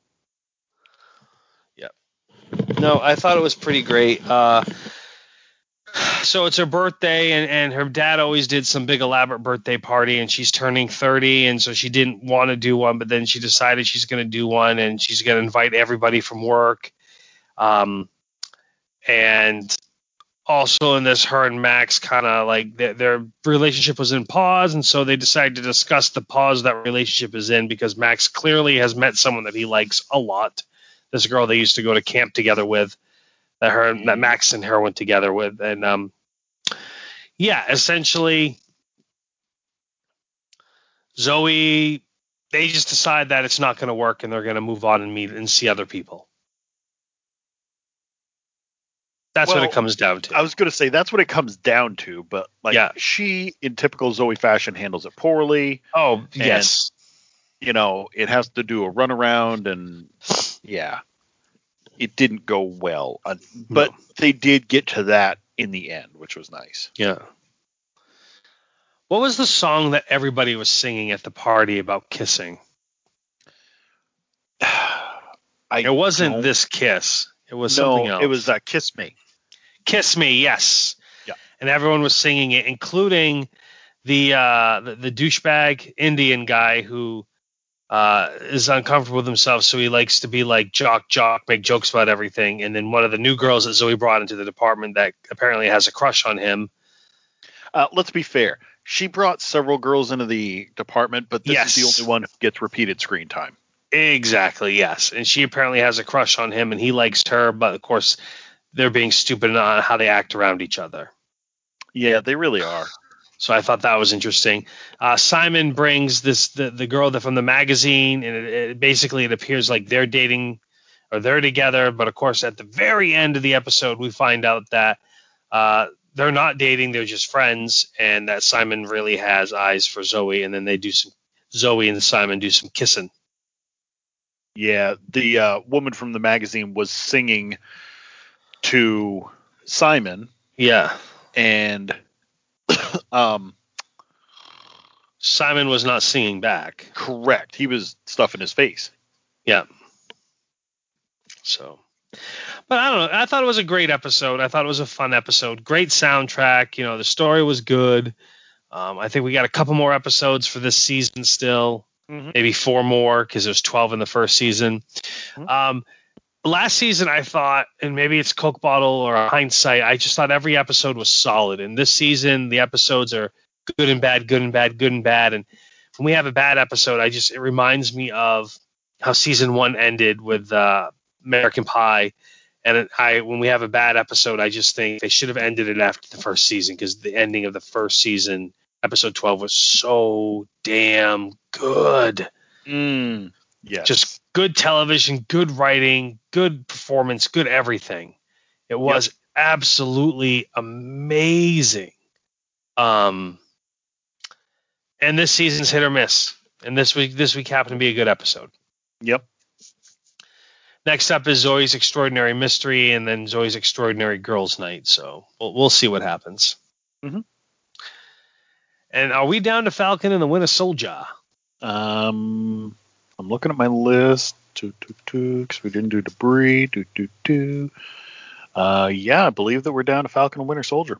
Yeah. No, I thought it was pretty great. Uh, so it's her birthday, and, and her dad always did some big elaborate birthday party, and she's turning thirty, and so she didn't want to do one, but then she decided she's going to do one, and she's going to invite everybody from work. Um, and also in this, her and Max kind of like their, their relationship was in pause, and so they decided to discuss the pause that relationship is in, because Max clearly has met someone that he likes a lot. This girl they used to go to camp together with, that her that Max and her went together with, and um, yeah, essentially, Zoe, they just decide that it's not going to work, and they're going to move on and meet and see other people. That's Well, what it comes down to. I was going to say that's what it comes down to, but like Yeah. she, in typical Zoe fashion, handles it poorly. Oh, yes. You know, it has to do a runaround, and yeah, it didn't go well. Uh, but No. they did get to that in the end, which was nice. Yeah. What was the song that everybody was singing at the party about kissing? I It wasn't don't- This Kiss. It was no, something else. it was uh, Kiss Me. Kiss Me, yes. Yeah. And everyone was singing it, including the uh, the, the douchebag Indian guy who uh, is uncomfortable with himself, so he likes to be like jock, jock, make jokes about everything. And then one of the new girls that Zoe brought into the department that apparently has a crush on him. Uh, let's be fair. She brought several girls into the department, but this Yes. is the only one who gets repeated screen time. Exactly, yes. And she apparently has a crush on him, and he likes her, but of course they're being stupid on how they act around each other. Yeah, they really are. So I thought that was interesting. Uh, Simon brings this the, the girl that from the magazine, and it, it basically it appears like they're dating or they're together. But of course, at the very end of the episode, we find out that uh, they're not dating; they're just friends, and that Simon really has eyes for Zoe. And then they do some Zoe and Simon do some kissing. Yeah, the uh, woman from the magazine was singing to Simon, Yeah, and um, Simon was not singing back. correct, he was stuffing his face. Yeah. So, but I don't know. I thought it was a great episode. I thought it was a fun episode. Great soundtrack. You know, the story was good. Um, I think we got a couple more episodes for this season still. Mm-hmm. Maybe four more, because there's twelve in the first season. Mm-hmm. Um, last season, I thought, and maybe it's Coke bottle or hindsight, I just thought every episode was solid. And this season, the episodes are good and bad, good and bad, good and bad. And when we have a bad episode, I just it reminds me of how season one ended with uh, American Pie. And it, I when we have a bad episode, I just think they should have ended it after the first season, because the ending of the first season, episode twelve, was so damn good. Mm, yes. Just good television, good writing, good performance, good everything. It was Yep. absolutely amazing. Um, and this season's hit or miss. And this week, this week happened to be a good episode. Yep. Next up is Zoe's Extraordinary Mystery, and then Zoe's Extraordinary Girls Night. So we'll, we'll see what happens. Mm-hmm. And are we down to Falcon and the Winter Soldier? Um, I'm looking at my list. Two, two, two, because we didn't do Debris. Do, do, do. Uh, yeah, I believe that we're down to Falcon and Winter Soldier.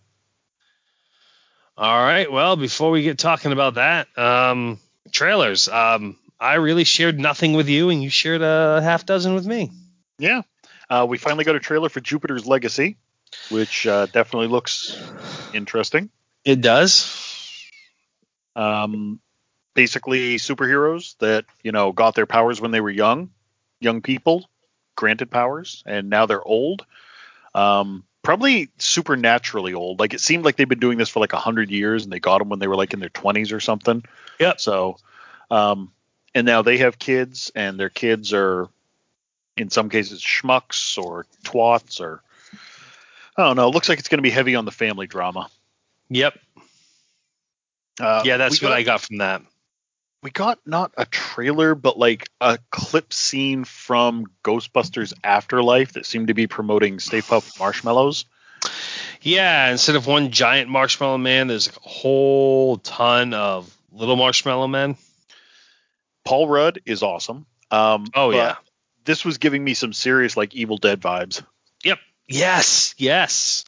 All right. Well, before we get talking about that, um, trailers. Um, I really shared nothing with you, and you shared a half dozen with me. Yeah. Uh, we finally got a trailer for Jupiter's Legacy, which uh, definitely looks interesting. It does. Um, basically, superheroes that, you know, got their powers when they were young, young people, granted powers, and now they're old. Um, probably supernaturally old. Like, it seemed like they've been doing this for like a hundred years, and they got them when they were like in their twenties or something. Yep. So, um, and now they have kids, and their kids are, in some cases, schmucks or twats, or I don't know. It looks like it's going to be heavy on the family drama. Yep. Uh, yeah, that's got, what I got from that. We got not a trailer, but like a clip scene from Ghostbusters Afterlife that seemed to be promoting Stay Puft Marshmallows. Yeah, instead of one giant marshmallow man, there's a whole ton of little marshmallow men. Paul Rudd is awesome. Um, oh, yeah. This was giving me some serious like Evil Dead vibes. Yep. Yes. Yes.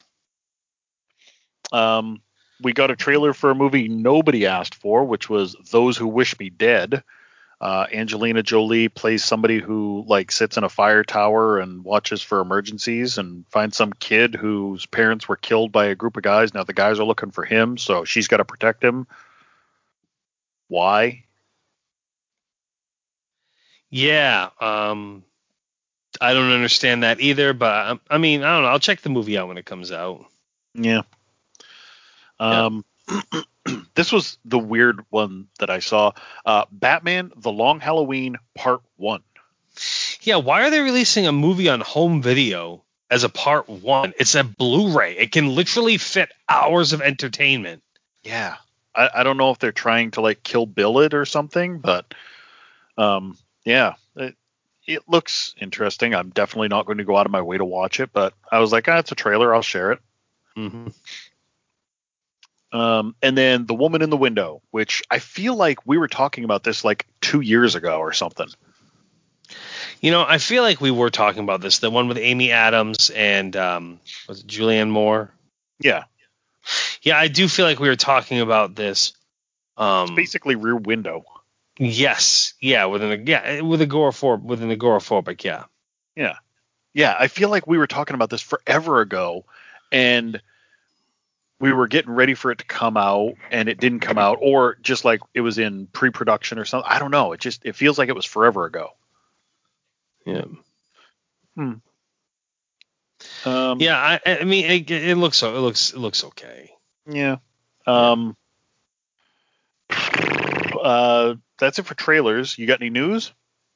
Um, we got a trailer for a movie nobody asked for, which was Those Who Wish Me Dead. Uh, Angelina Jolie plays somebody who like sits in a fire tower and watches for emergencies and finds some kid whose parents were killed by a group of guys. Now the guys are looking for him, so she's got to protect him. Why? Yeah. Um, I don't understand that either, but I mean, I don't know. I'll check the movie out when it comes out. Yeah. Um, yeah. This was the weird one that I saw. Uh, Batman: The Long Halloween Part One. Yeah, why are they releasing a movie on home video as a Part One? It's a Blu-ray. It can literally fit hours of entertainment. Yeah, I, I don't know if they're trying to like Kill Bill it or something, but um, yeah, it, it looks interesting. I'm definitely not going to go out of my way to watch it, but I was like, ah, it's a trailer. I'll share it. Mm-hmm. Um, and then The Woman in the Window, which I feel like we were talking about this like two years ago or something. You know, I feel like we were talking about this, the one with Amy Adams and um, was it Julianne Moore? Yeah. Yeah, I do feel like we were talking about this. Um, it's basically Rear Window. Yes. Yeah, with an yeah, with agoraphobic, with an agoraphobic, yeah. Yeah. Yeah, I feel like we were talking about this forever ago, and we were getting ready for it to come out, and it didn't come out, or just like it was in pre-production or something. I don't know. It just it feels like it was forever ago. Yeah. Hmm. Um, yeah, I, I mean, it, it looks it looks it looks okay. Yeah. Um. Uh, that's it for trailers. You got any news?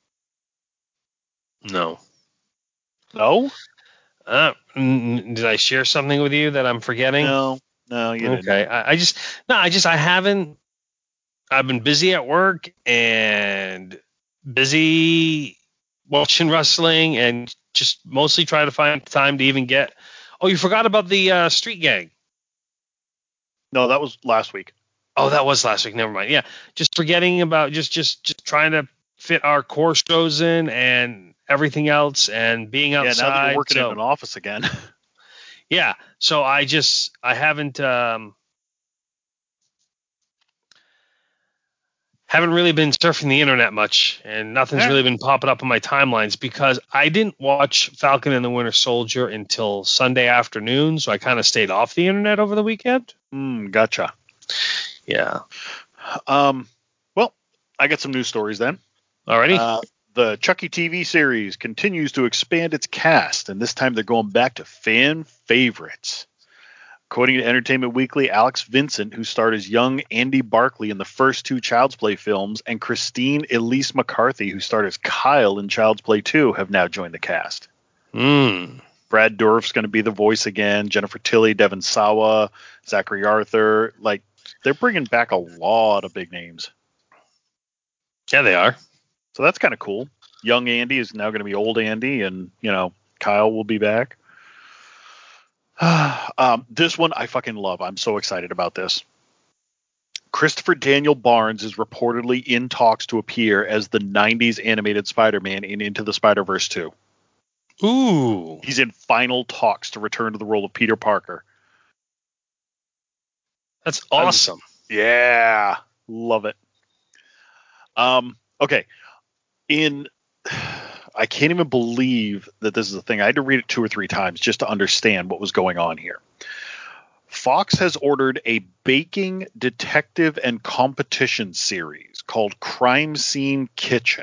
No. No. Uh, did I share something with you that I'm forgetting? No. No, you didn't. Okay. I, I just no, I just I haven't. I've been busy at work and busy watching wrestling and just mostly trying to find time to even get. Oh, you forgot about the uh, Street Gang. No, that was last week. Oh, that was last week. Never mind. Yeah, just forgetting about just just just trying to fit our core shows in and everything else and being outside. Yeah, now that you're working so, in an office again. yeah, so I just I haven't um, haven't really been surfing the internet much, and nothing's Yeah. really been popping up on my timelines because I didn't watch Falcon and the Winter Soldier until Sunday afternoon, so I kind of stayed off the internet over the weekend. Hmm. Gotcha. Yeah. Um. Well, I got some news stories then. Alrighty. Uh, the Chucky T V series continues to expand its cast, and this time they're going back to fan favorites. According to Entertainment Weekly, Alex Vincent, who starred as young Andy Barclay in the first two Child's Play films, and Christine Elise McCarthy, who starred as Kyle in Child's Play two, have now joined the cast. Mm. Brad Dourif's going to be the voice again. Jennifer Tilly, Devon Sawa, Zachary Arthur. Like, they're bringing back a lot of big names. Yeah, they are. So that's kind of cool. Young Andy is now going to be old Andy, and, you know, Kyle will be back. um, this one I fucking love. I'm so excited about this. Christopher Daniel Barnes is reportedly in talks to appear as the nineties animated Spider-Man in Into the Spider-Verse two. Ooh. He's in final talks to return to the role of Peter Parker. That's awesome. Was, yeah. Love it. Um, okay. In I can't even believe that this is a thing. I had to read it two or three times just to understand what was going on here. Fox has ordered a baking detective and competition series called Crime Scene Kitchen.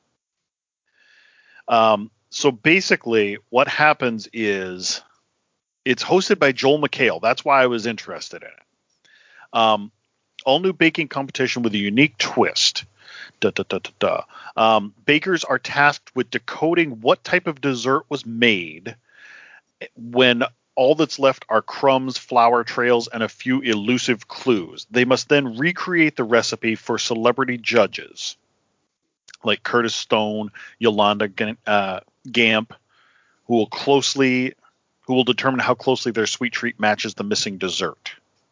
Um, so basically what happens is it's hosted by Joel McHale. That's why I was interested in it. Um, all new baking competition with a unique twist. Da, da, da, da, da. Um, bakers are tasked with decoding what type of dessert was made when all that's left are crumbs, flour trails, and a few elusive clues. They must then recreate the recipe for celebrity judges like Curtis Stone, Yolanda uh, Gamp, who will closely, who will determine how closely their sweet treat matches the missing dessert.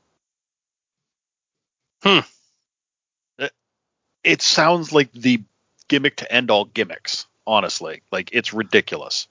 Hmm. It, it sounds like the gimmick to end all gimmicks. Honestly, like it's ridiculous.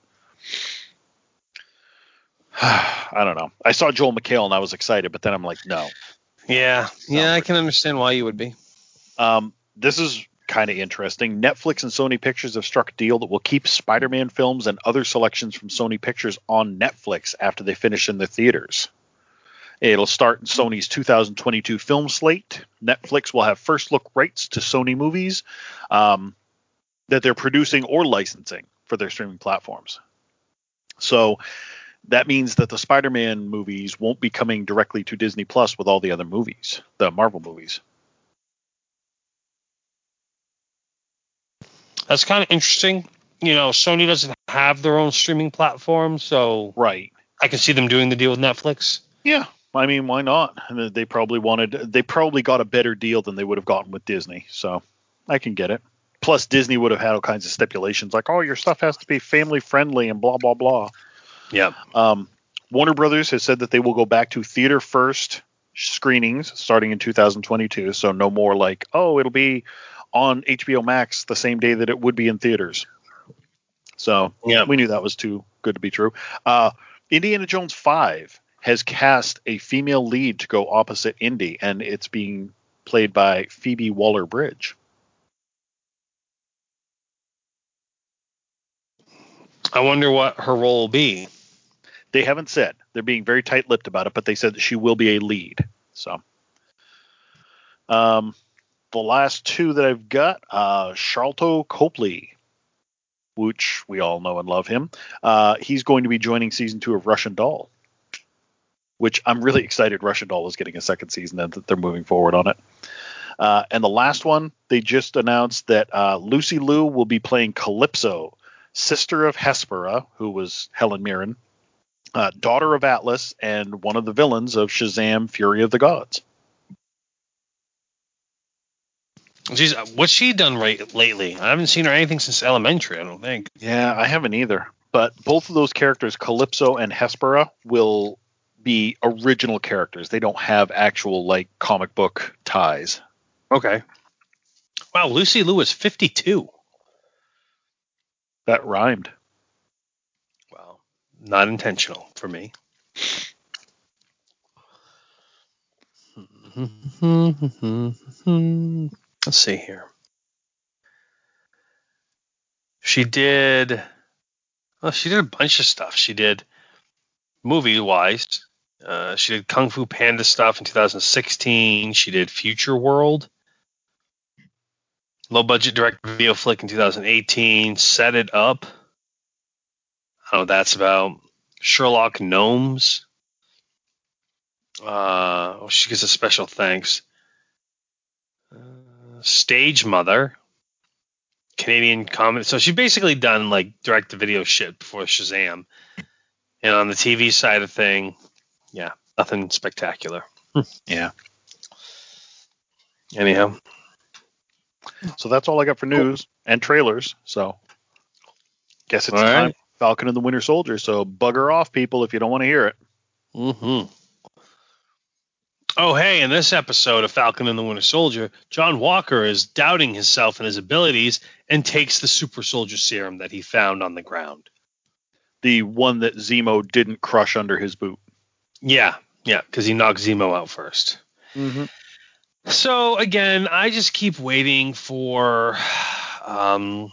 I don't know. I saw Joel McHale and I was excited, but then I'm like, no. Yeah, yeah, I can understand why you would be. Um, this is kind of interesting. Netflix and Sony Pictures have struck a deal that will keep Spider-Man films and other selections from Sony Pictures on Netflix after they finish in the theaters. It'll start in Sony's two thousand twenty-two film slate. Netflix will have first look rights to Sony movies um, that they're producing or licensing for their streaming platforms. So that means that the Spider-Man movies won't be coming directly to Disney Plus with all the other movies, the Marvel movies. That's kind of interesting. You know, Sony doesn't have their own streaming platform, so right. I can see them doing the deal with Netflix. Yeah, I mean, why not? They probably wanted, they probably got a better deal than they would have gotten with Disney, so I can get it. Plus, Disney would have had all kinds of stipulations like, oh, your stuff has to be family friendly and blah, blah, blah. Yeah. Um, Warner Brothers has said that they will go back to theater first screenings starting in two thousand twenty-two. So no more like, oh, it'll be on H B O Max the same day that it would be in theaters. So yeah. we knew that was too good to be true. Uh, Indiana Jones five has cast a female lead to go opposite Indy, and it's being played by Phoebe Waller-Bridge. I wonder what her role will be. They haven't said. They're being very tight-lipped about it, but they said that she will be a lead. So, um, the last two that I've got, uh, Sharlto Copley, which we all know and love him. Uh, he's going to be joining season two of Russian Doll, which I'm really excited Russian Doll is getting a second season and that they're moving forward on it. Uh, and the last one, they just announced that uh, Lucy Liu will be playing Calypso, sister of Hespera, who was Helen Mirren, uh, daughter of Atlas, and one of the villains of Shazam! Fury of the Gods. She's, what's she done right lately? I haven't seen her anything since Elementary, I don't think. Yeah, I haven't either. But both of those characters, Calypso and Hespera, will be original characters. They don't have actual like comic book ties. Okay. Wow, Lucy Liu is fifty-two. That rhymed. Wow. Not intentional for me. Let's see here. She did. Well, she did a bunch of stuff. She did movie-wise. Uh, she did Kung Fu Panda stuff in two thousand sixteen. She did Future World. Low-budget direct video flick in two thousand eighteen. Set It Up. I don't know what that's about. Sherlock Gnomes. Uh, oh, she gets a special thanks. Uh, Stage Mother. Canadian comedy. So she's basically done like direct-to-video shit before Shazam. And on the T V side of thing, yeah, nothing spectacular. Yeah. Anyhow. So that's all I got for news and trailers. So guess it's All time right. for Falcon and the Winter Soldier. So bugger off, people, if you don't want to hear it. Mm-hmm. Oh, hey, in this episode of Falcon and the Winter Soldier, John Walker is doubting himself and his abilities and takes the super soldier serum that he found on the ground. The one that Zemo didn't crush under his boot. Yeah, yeah, because he knocked Zemo out first. Mm-hmm. So, again, I just keep waiting for um,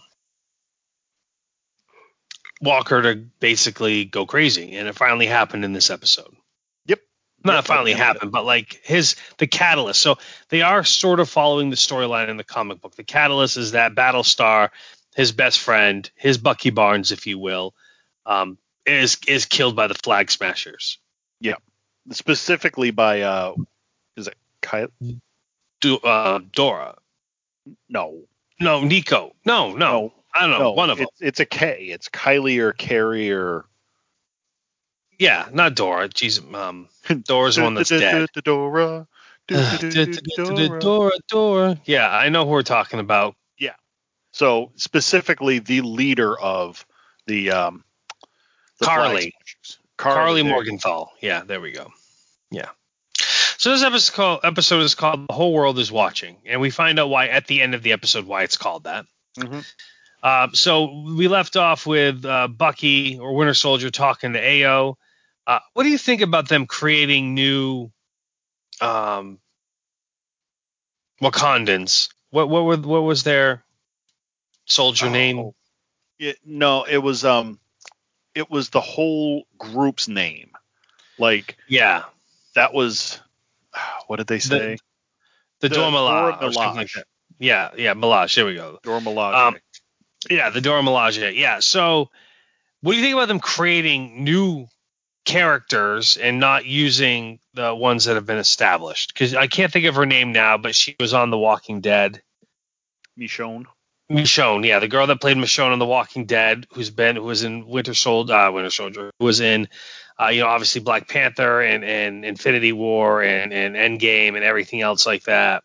Walker to basically go crazy, and it finally happened in this episode. Yep. Not yep, finally happened, but like his the catalyst. So they are sort of following the storyline in the comic book. The catalyst is that Battlestar, his best friend, his Bucky Barnes, if you will, um, is is killed by the Flag Smashers. Yeah, specifically by uh, is it Kyle? Do, uh, Dora? No, no, Nico. No, no, no, I don't know. no. One of them. It's, it's a K. It's Kylie or Carrie or. Yeah, not Dora. Jeez, um, Dora's the one that's dead. Dora. Dora, Dora. Yeah, I know who we're talking about. Yeah. So specifically, the leader of the um, the Carly. Carly, Carly Morgenthau. Yeah, there we go. Yeah. So this episode, called, episode is called "The Whole World Is Watching," and we find out why at the end of the episode why it's called that. Mm-hmm. Uh, so we left off with uh, Bucky or Winter Soldier talking to A O. Uh, what do you think about them creating new um, Wakandans? What what were, what was their soldier oh, name? It, no, it was um, it was the whole group's name. Like Yeah, that was what did they say? The, the, the Dora Milaje Dora or something like that. Yeah, yeah, Milaje. There we go. Dora Milaje. Um, yeah, the Dora Milaje. Yeah. So, what do you think about them creating new characters and not using the ones that have been established? Because I can't think of her name now, but she was on The Walking Dead. Michonne. Michonne, yeah, the girl that played Michonne on The Walking Dead, who's been who was in Winter Soldier, uh, Winter Soldier, who was in, uh, you know, obviously Black Panther and, and Infinity War and, and Endgame and everything else like that.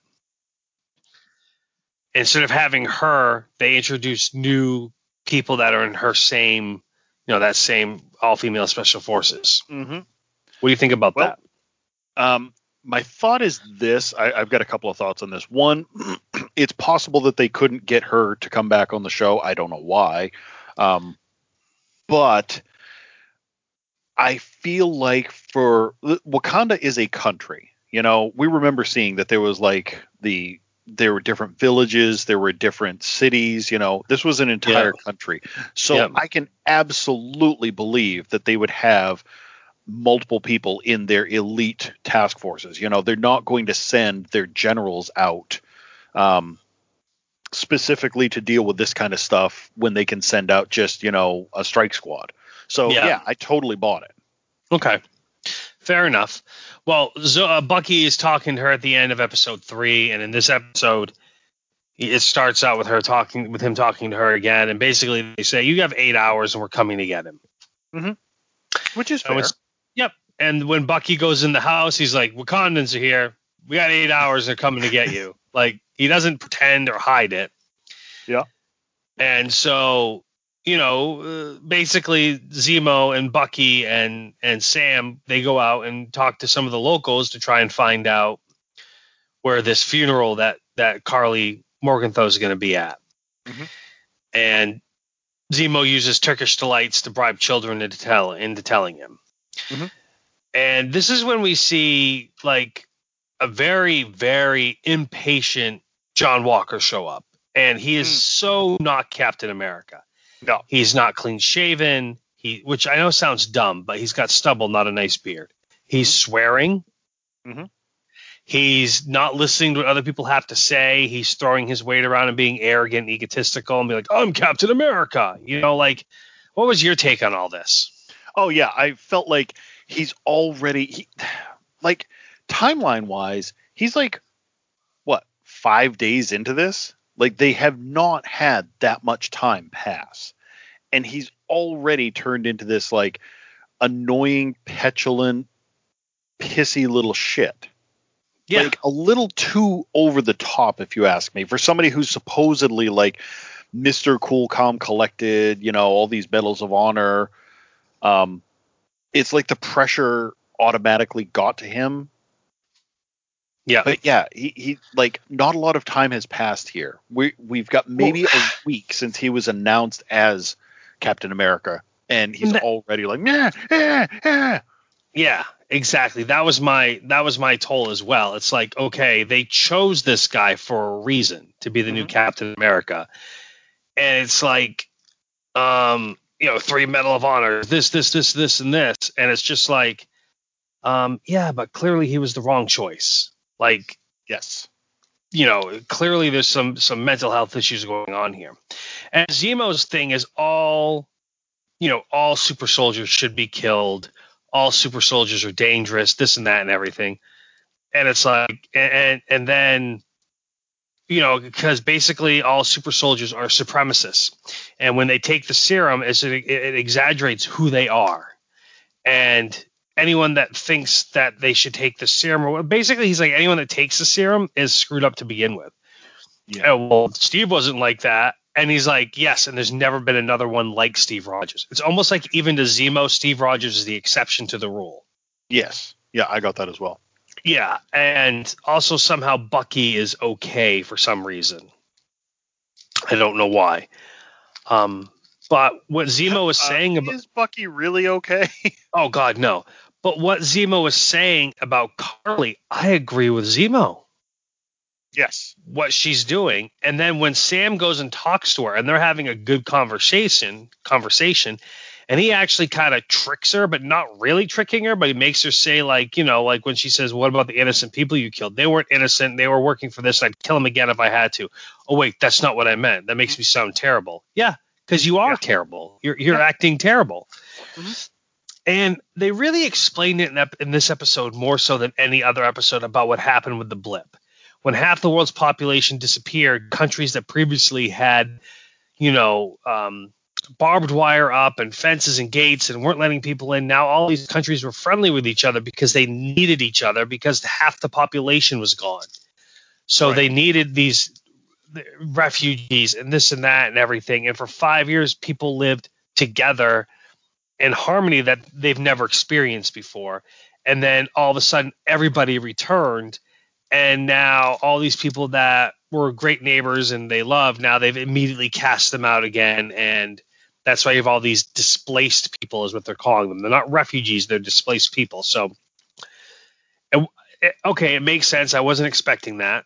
Instead of having her, they introduced new people that are in her same, you know, that same all-female special forces. Mm-hmm. What do you think about well, that? Um, my thought is this. I, I've got a couple of thoughts on this. One, it's possible that they couldn't get her to come back on the show. I don't know why. Um, but I feel like for Wakanda is a country. You know, we remember seeing that there was like the there were different villages, there were different cities. You know, this was an entire yeah. country. So yeah. I can absolutely believe that they would have multiple people in their elite task forces. You know, they're not going to send their generals out um, specifically to deal with this kind of stuff when they can send out just, you know, a strike squad. So, yeah, yeah I totally bought it. Okay. Fair enough. Well, so, uh, Bucky is talking to her at the end of episode three, and in this episode, it starts out with her talking, with him talking to her again, and basically they say, "You have eight hours, and we're coming to get him." Mm-hmm. Which is fair. Yep. And when Bucky goes in the house, he's like, "Wakandans are here. We got eight hours. They're coming to get you." Like, he doesn't pretend or hide it. Yeah. And so, you know, uh, basically Zemo and Bucky and, and Sam, they go out and talk to some of the locals to try and find out where this funeral that, that Carly Morgenthau is going to be at. Mm-hmm. And Zemo uses Turkish delights to bribe children into, tell, into telling him. Mm-hmm. And this is when we see like a very, very impatient John Walker show up. And he is mm. so not Captain America. No. He's not clean shaven. He, which I know sounds dumb, but he's got stubble, not a nice beard. He's mm-hmm. swearing. Mm-hmm. He's not listening to what other people have to say. He's throwing his weight around and being arrogant and egotistical and be like, I'm Captain America. You know, like, what was your take on all this? Oh, yeah. I felt like he's already, he, like, timeline wise, he's like, what, five days into this? Like, they have not had that much time pass. And he's already turned into this, like, annoying, petulant, pissy little shit. Yeah. Like, a little too over the top, if you ask me, for somebody who's supposedly, like, Mister Cool, Calm, Collected, you know, all these medals of honor. Um, it's like the pressure automatically got to him. Yeah. But yeah, he, he like not a lot of time has passed here. We we've got maybe Well, a week since he was announced as Captain America, and he's that, already like, yeah, yeah, yeah. Yeah, exactly. That was my that was my toll as well. It's like, okay, they chose this guy for a reason to be the new Mhm. Captain America. And it's like, um, you know, three Medal of Honor, this, this, this, this, and this. And it's just like, um, yeah, but clearly he was the wrong choice. Like, Yes. you know, clearly there's some some mental health issues going on here. And Zemo's thing is all, you know, all super soldiers should be killed. All super soldiers are dangerous, this and that and everything. And it's like, and and then, you know, because basically all super soldiers are supremacists. And when they take the serum, it's, it, it exaggerates who they are. And anyone that thinks that they should take the serum, or basically he's like, anyone that takes the serum is screwed up to begin with. Yeah. Oh, well, Steve wasn't like that. And he's like, yes, and there's never been another one like Steve Rogers. It's almost like even to Zemo, Steve Rogers is the exception to the rule. Yes. Yeah, I got that as well. Yeah, and also somehow Bucky is okay for some reason. I don't know why. Um, but what Zemo was Uh, saying about is Bucky really okay? oh god no. But what Zemo was saying about Carly, I agree with Zemo. Yes. What she's doing, and then when Sam goes and talks to her, and they're having a good conversation, conversation, and he actually kind of tricks her, but not really tricking her, but he makes her say, like, you know, like when she says, "What about the innocent people you killed? They weren't innocent. They were working for this. And I'd kill them again if I had to." Oh wait, that's not what I meant. That makes mm-hmm. me sound terrible. Yeah, because you are yeah. terrible. You're you're yeah. acting terrible. Mm-hmm. And they really explained it in, ep- in this episode more so than any other episode about what happened with the blip. When half the world's population disappeared, countries that previously had, you know, um, barbed wire up and fences and gates and weren't letting people in, now all these countries were friendly with each other because they needed each other because half the population was gone. So right. they needed these refugees and this and that and everything. And for five years, people lived together in harmony that they've never experienced before. And then all of a sudden, everybody returned. And now all these people that were great neighbors and they loved, now they've immediately cast them out again. And that's why you have all these displaced people is what they're calling them. They're not refugees. They're displaced people. So, it, it, okay, it makes sense. I wasn't expecting that.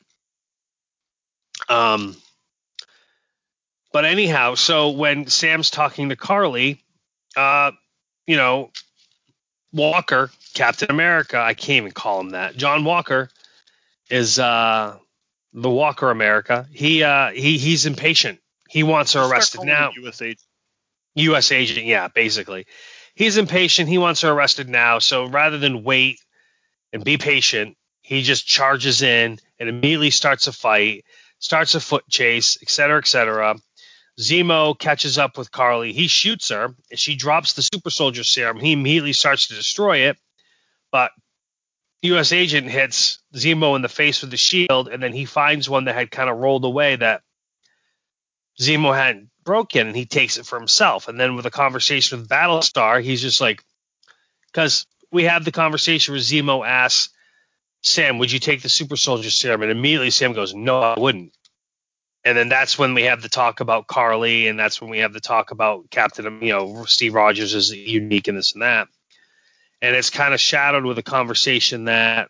Um, but anyhow, so when Sam's talking to Carly, uh, you know, Walker, Captain America, I can't even call him that. John Walker is uh, the Walker America. He uh, he he's impatient. He wants her arrested now. U S agent. U S agent, yeah, basically. He's impatient. He wants her arrested now. So rather than wait and be patient, he just charges in and immediately starts a fight, starts a foot chase, et cetera, et cetera. Zemo catches up with Carly. He shoots her. And she drops the super soldier serum. He immediately starts to destroy it. But U S agent hits Zemo in the face with the shield, and then he finds one that had kind of rolled away that Zemo hadn't broken, and he takes it for himself. And then with a conversation with Battlestar, he's just like, because we have the conversation where Zemo asks Sam, would you take the super soldier serum? And immediately Sam goes, no, I wouldn't. And then that's when we have the talk about Carly, and that's when we have the talk about Captain, you know, Steve Rogers is unique and this and that. And it's kind of shadowed with a conversation that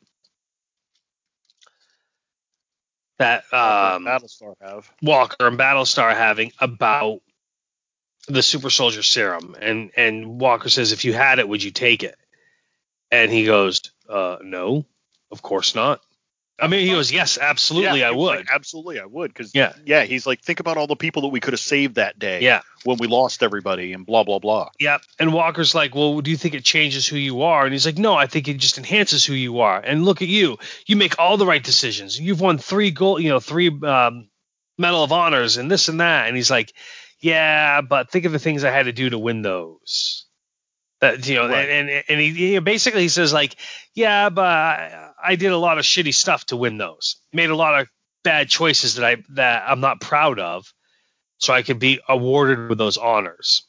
that um, Walker and Battlestar have. Walker and Battlestar having about the super soldier serum. And and Walker says, if you had it, would you take it? And he goes, uh, no, of course not. I mean, he goes, yes, absolutely, yeah, I would. Like, absolutely, I would. Because, yeah. yeah, he's like, think about all the people that we could have saved that day yeah. when we lost everybody and blah, blah, blah. Yeah. And Walker's like, well, do you think it changes who you are? And he's like, no, I think it just enhances who you are. And look at you. You make all the right decisions. You've won three gold, you know, three um, Medal of Honors and this and that. And he's like, yeah, but think of the things I had to do to win those. That, you know, right. and, and and he, he basically he says like, yeah, but I, I did a lot of shitty stuff to win those. Made a lot of bad choices that I that I'm not proud of, so I could be awarded with those honors.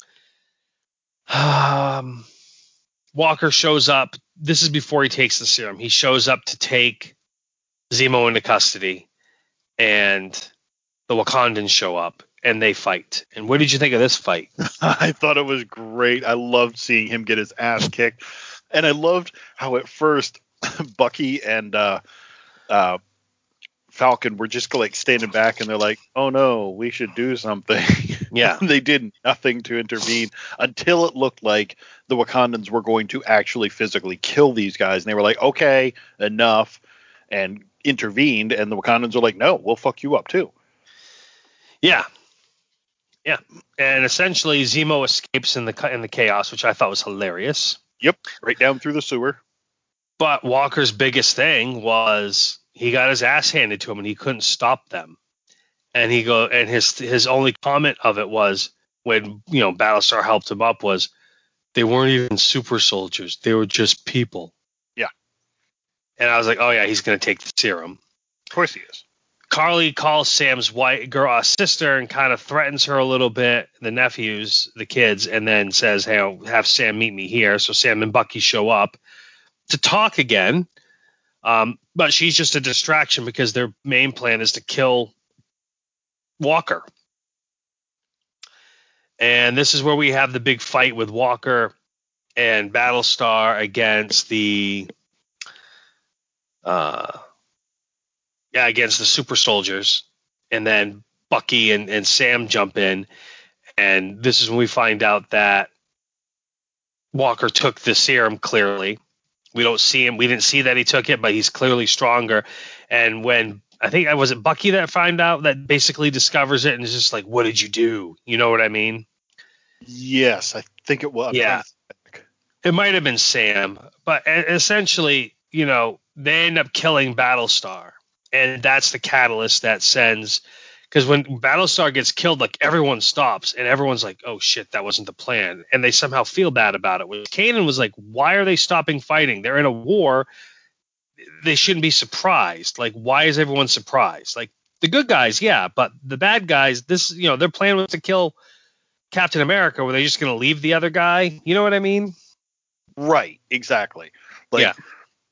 Um, Walker shows up. This is before he takes the serum. He shows up to take Zemo into custody, and the Wakandans show up and they fight. And what did you think of this fight? I thought it was great. I loved seeing him get his ass kicked, and I loved how at first Bucky and uh, uh, Falcon were just like standing back, and they're like, "Oh no, we should do something." Yeah. They did nothing to intervene until it looked like the Wakandans were going to actually physically kill these guys, and they were like, "Okay, enough," and intervened. And the Wakandans were like, "No, we'll fuck you up too." Yeah. Yeah. And essentially Zemo escapes in the in the chaos, which I thought was hilarious. Yep, right down through the sewer. But Walker's biggest thing was he got his ass handed to him and he couldn't stop them. And he go and his his only comment of it was when, you know, Battlestar helped him up was they weren't even super soldiers. They were just people. Yeah. And I was like, oh yeah, he's going to take the serum. Of course he is. Carly calls Sam's white girl uh, sister and kind of threatens her a little bit, the nephews, the kids, and then says, hey, I'll have Sam meet me here. So Sam and Bucky show up to talk again. Um, but she's just a distraction because their main plan is to kill Walker. And this is where we have the big fight with Walker and Battlestar against the uh yeah, against the super soldiers. And then Bucky and, and Sam jump in. And this is when we find out that Walker took the serum clearly. We don't see him. We didn't see that he took it, but he's clearly stronger. And when I think I was it Bucky that found out that basically discovers it and is just like, what did you do? You know what I mean? Yes, I think it was. Yeah. It might have been Sam, but essentially, you know, they end up killing Battlestar. And that's the catalyst that sends, because when Battlestar gets killed, like everyone stops and everyone's like, oh shit, that wasn't the plan. And they somehow feel bad about it. When Kanan was like, why are they stopping fighting? They're in a war. They shouldn't be surprised. Like, why is everyone surprised? Like the good guys, yeah, but the bad guys, this, you know, their plan was to kill Captain America. Were they just going to leave the other guy? You know what I mean? Right, exactly. Like, yeah.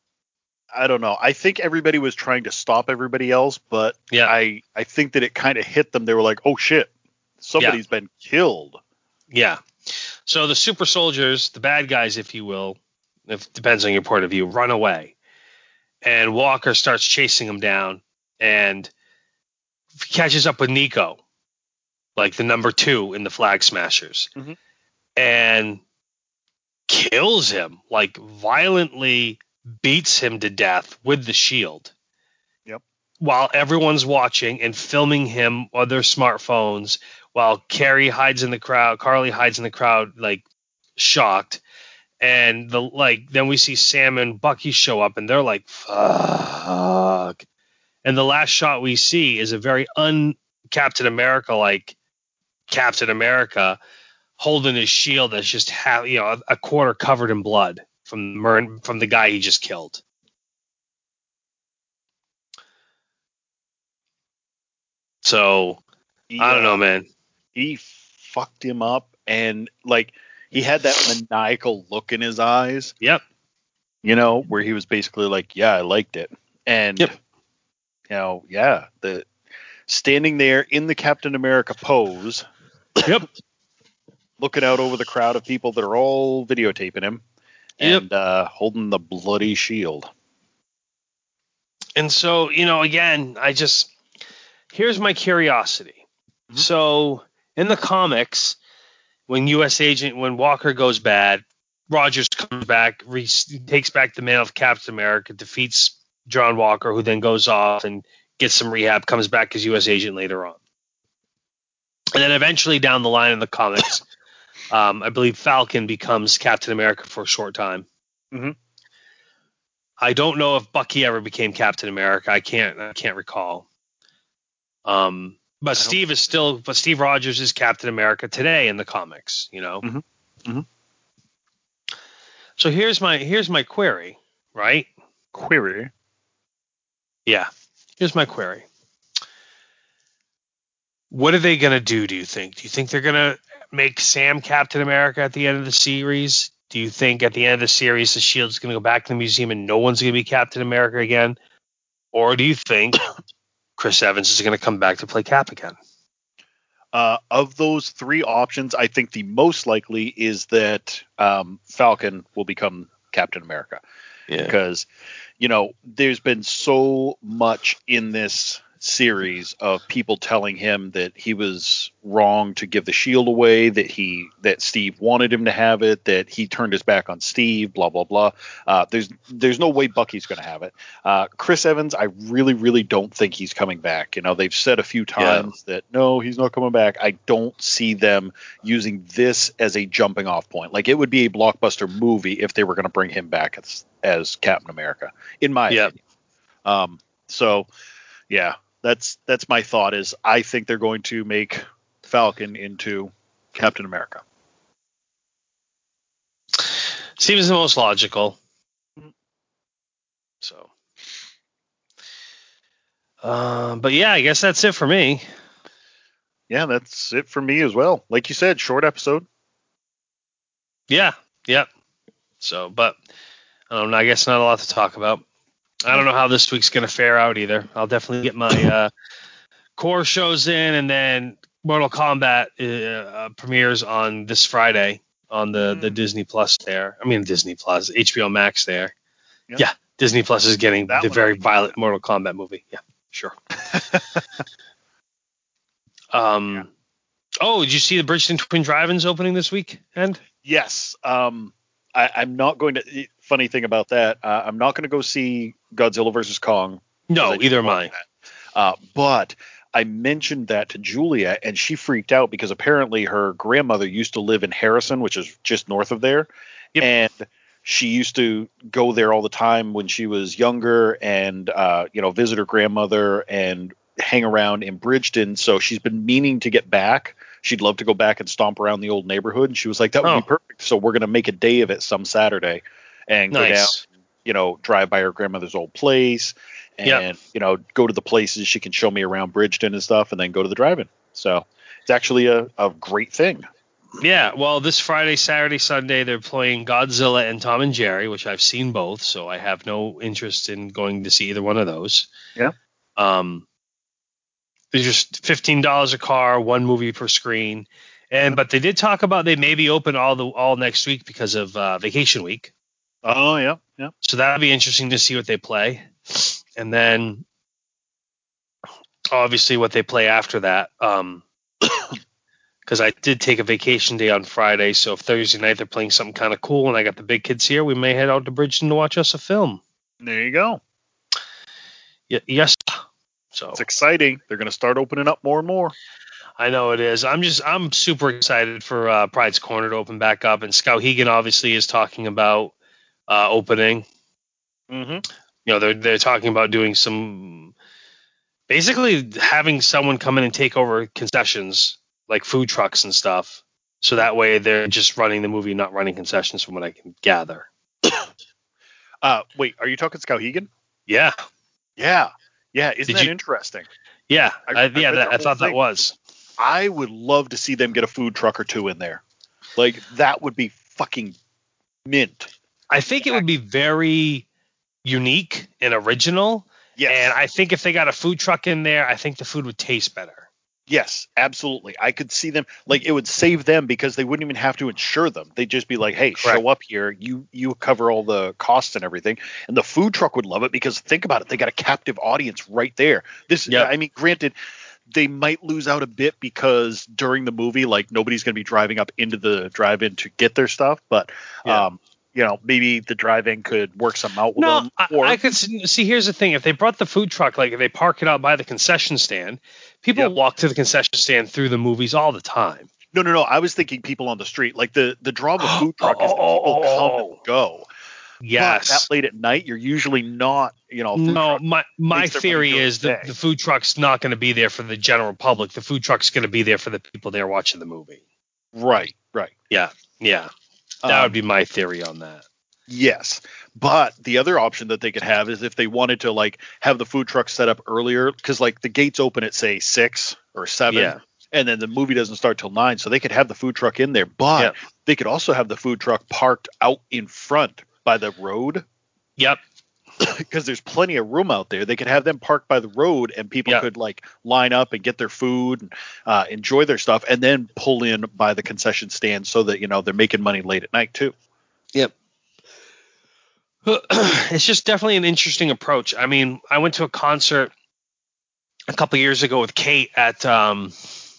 I don't know. I think everybody was trying to stop everybody else, but yeah. I, I think that it kind of hit them. They were like, oh shit, somebody's yeah. been killed. Yeah. So the super soldiers, the bad guys, if you will, if depends on your point of view, run away. And Walker starts chasing them down and catches up with Nico, like the number two in the Flag Smashers, mm-hmm. and kills him, like violently beats him to death with the shield. Yep. While everyone's watching and filming him on their smartphones, while Carrie hides in the crowd, Carly hides in the crowd, like shocked. And the like, then we see Sam and Bucky show up, and they're like, "Fuck!" And the last shot we see is a very un Captain America like Captain America holding his shield that's just half, you know, a quarter covered in blood from Mern, from the guy he just killed. So he, I don't know, uh, man. He fucked him up, and like he had that maniacal look in his eyes. Yep. You know, where he was basically like, "Yeah, I liked it," and yep. you know, yeah, the standing there in the Captain America pose. Yep. Looking out over the crowd of people that are all videotaping him and yep. uh, holding the bloody shield. And so, you know, again, I just, here's my curiosity. Mm-hmm. So in the comics, when U S Agent, when Walker goes bad, Rogers comes back, re- takes back the mantle of Captain America, defeats John Walker, who then goes off and gets some rehab, comes back as U S Agent later on. And then eventually down the line in the comics, Um, I believe Falcon becomes Captain America for a short time. Mm-hmm. I don't know if Bucky ever became Captain America. I can't. I can't recall. Um, but Steve is still. But Steve Rogers is Captain America today in the comics. You know. Mm-hmm. Mm-hmm. So here's my here's my query. Right. Query. Yeah. Here's my query. What are they gonna do? Do you think? Do you think they're gonna make Sam Captain America at the end of the series? Do you think at the end of the series the Shield's going to go back to the museum and no one's going to be Captain America again? Or do you think Chris Evans is going to come back to play Cap again? Uh, of those three options, I think the most likely is that um, Falcon will become Captain America. Yeah. Because, you know, there's been so much in this series of people telling him that he was wrong to give the shield away, that he that Steve wanted him to have it, that he turned his back on Steve, blah blah blah. Uh, there's there's no way Bucky's going to have it. Uh, Chris Evans, I really really don't think he's coming back. You know, they've said a few times yeah. that no, he's not coming back. I don't see them using this as a jumping off point. Like, it would be a blockbuster movie if they were going to bring him back as, as Captain America, in my yep. opinion. Um, so yeah. That's that's my thought is I think they're going to make Falcon into Captain America. Seems the most logical. So, uh, but yeah, I guess that's it for me. Yeah, that's it for me as well. Like you said, short episode. Yeah, yeah. So, but um, I guess not a lot to talk about. I don't know how this week's going to fare out either. I'll definitely get my uh, core shows in, and then Mortal Kombat uh, premieres on this Friday on the, mm. the Disney Plus there. I mean, Disney Plus, H B O Max there. Yep. Yeah, Disney Plus is getting that the very violent fun. Mortal Kombat movie. Yeah, sure. um. Yeah. Oh, did you see the Bridgeton Twin Drive-Ins opening this week? And yes. Um. I, I'm not going to. Funny thing about that, uh, I'm not going to go see Godzilla versus Kong. No, either am I. Uh, but I mentioned that to Julia, and she freaked out because apparently her grandmother used to live in Harrison, which is just north of there, yep. and she used to go there all the time when she was younger, and uh, you know, visit her grandmother and hang around in Bridgeton. So she's been meaning to get back. She'd love to go back and stomp around the old neighborhood. And she was like, that would oh. be perfect. So we're going to make a day of it some Saturday and go nice. down, you know, drive by her grandmother's old place and, yep. you know, go to the places she can show me around Bridgeton and stuff, and then go to the drive-in. So it's actually a, a great thing. Yeah. Well, this Friday, Saturday, Sunday, they're playing Godzilla and Tom and Jerry, which I've seen both. So I have no interest in going to see either one of those. Yeah. Um, There's just fifteen dollars a car, one movie per screen. And but they did talk about they may be open all the all next week because of uh, vacation week. Oh, yeah. Yeah. So that'll be interesting to see what they play. And then obviously what they play after that. Um, because I did take a vacation day on Friday. So if Thursday night they're playing something kind of cool and I got the big kids here, we may head out to Bridgeton to watch us a film. There you go. Y- yes. So it's exciting. They're going to start opening up more and more. I know it is. I'm just I'm super excited for uh, Pride's Corner to open back up, and Skowhegan obviously is talking about uh, opening. Mm-hmm. You know, they're they're talking about doing some, basically having someone come in and take over concessions like food trucks and stuff, so that way they're just running the movie, not running concessions, from what I can gather. uh, wait, are you talking Skowhegan? Yeah. Yeah. Yeah, isn't Did that you, interesting? Yeah, I, I, yeah, I, that, I thought thing. that was. I would love to see them get a food truck or two in there. Like, that would be fucking mint. I think it would be very unique and original. Yes. And I think if they got a food truck in there, I think the food would taste better. Yes, absolutely. I could see them, like, it would save them because they wouldn't even have to insure them. They'd just be like, hey, Correct. show up here. You you cover all the costs and everything. And the food truck would love it because think about it. They got a captive audience right there. This, yep. I mean, granted, they might lose out a bit because during the movie, like, nobody's going to be driving up into the drive-in to get their stuff. But, yeah. um, you know, maybe the drive-in could work something out with no, them. Or, I, I could see, here's the thing. If they brought the food truck, like if they park it out by the concession stand, people yep. walk to the concession stand through the movies all the time. No, no, no. I was thinking people on the street. Like the, the draw of a food truck is that people come and go. Yes. But that late at night, you're usually not, you know, food no, truck my, my theory is that the food truck's not going to be there for the general public. The food truck's going to be there for the people there watching the movie. Right, right. Yeah, yeah. That um, would be my theory on that. Yes. But the other option that they could have is if they wanted to, like, have the food truck set up earlier, because, like, the gates open at, say, six or seven. Yeah. And then the movie doesn't start till nine. So they could have the food truck in there. But yep. they could also have the food truck parked out in front by the road. Yep. because there's plenty of room out there. They could have them parked by the road, and people Yep. could like line up and get their food and uh, enjoy their stuff, and then pull in by the concession stand so that you know they're making money late at night too. Yep. It's just definitely an interesting approach. I mean, I went to a concert a couple years ago with Kate at um,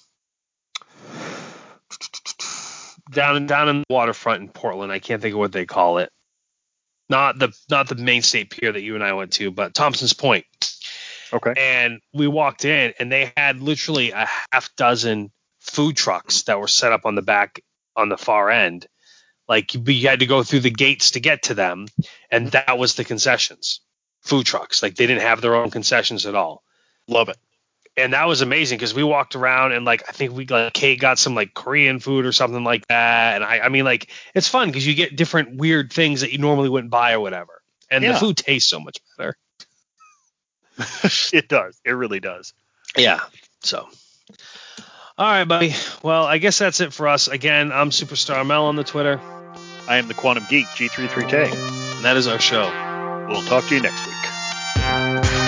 down in down in the waterfront in Portland. I can't think of what they call it. Not the not the main state pier that you and I went to, but Thompson's Point. Okay. And we walked in, and they had literally a half dozen food trucks that were set up on the back on the far end. Like you, you had to go through the gates to get to them, and that was the concessions. Food trucks, like they didn't have their own concessions at all. Love it. And that was amazing because we walked around and like I think we like Kate got some like Korean food or something like that. And I, I mean like it's fun because you get different weird things that you normally wouldn't buy or whatever. And Yeah. the food tastes so much better. It does. It really does. Yeah. So. All right, buddy. Well, I guess that's it for us. Again, I'm Superstar Mel on the Twitter. I am the Quantum Geek G thirty-three K. And that is our show. We'll talk to you next week.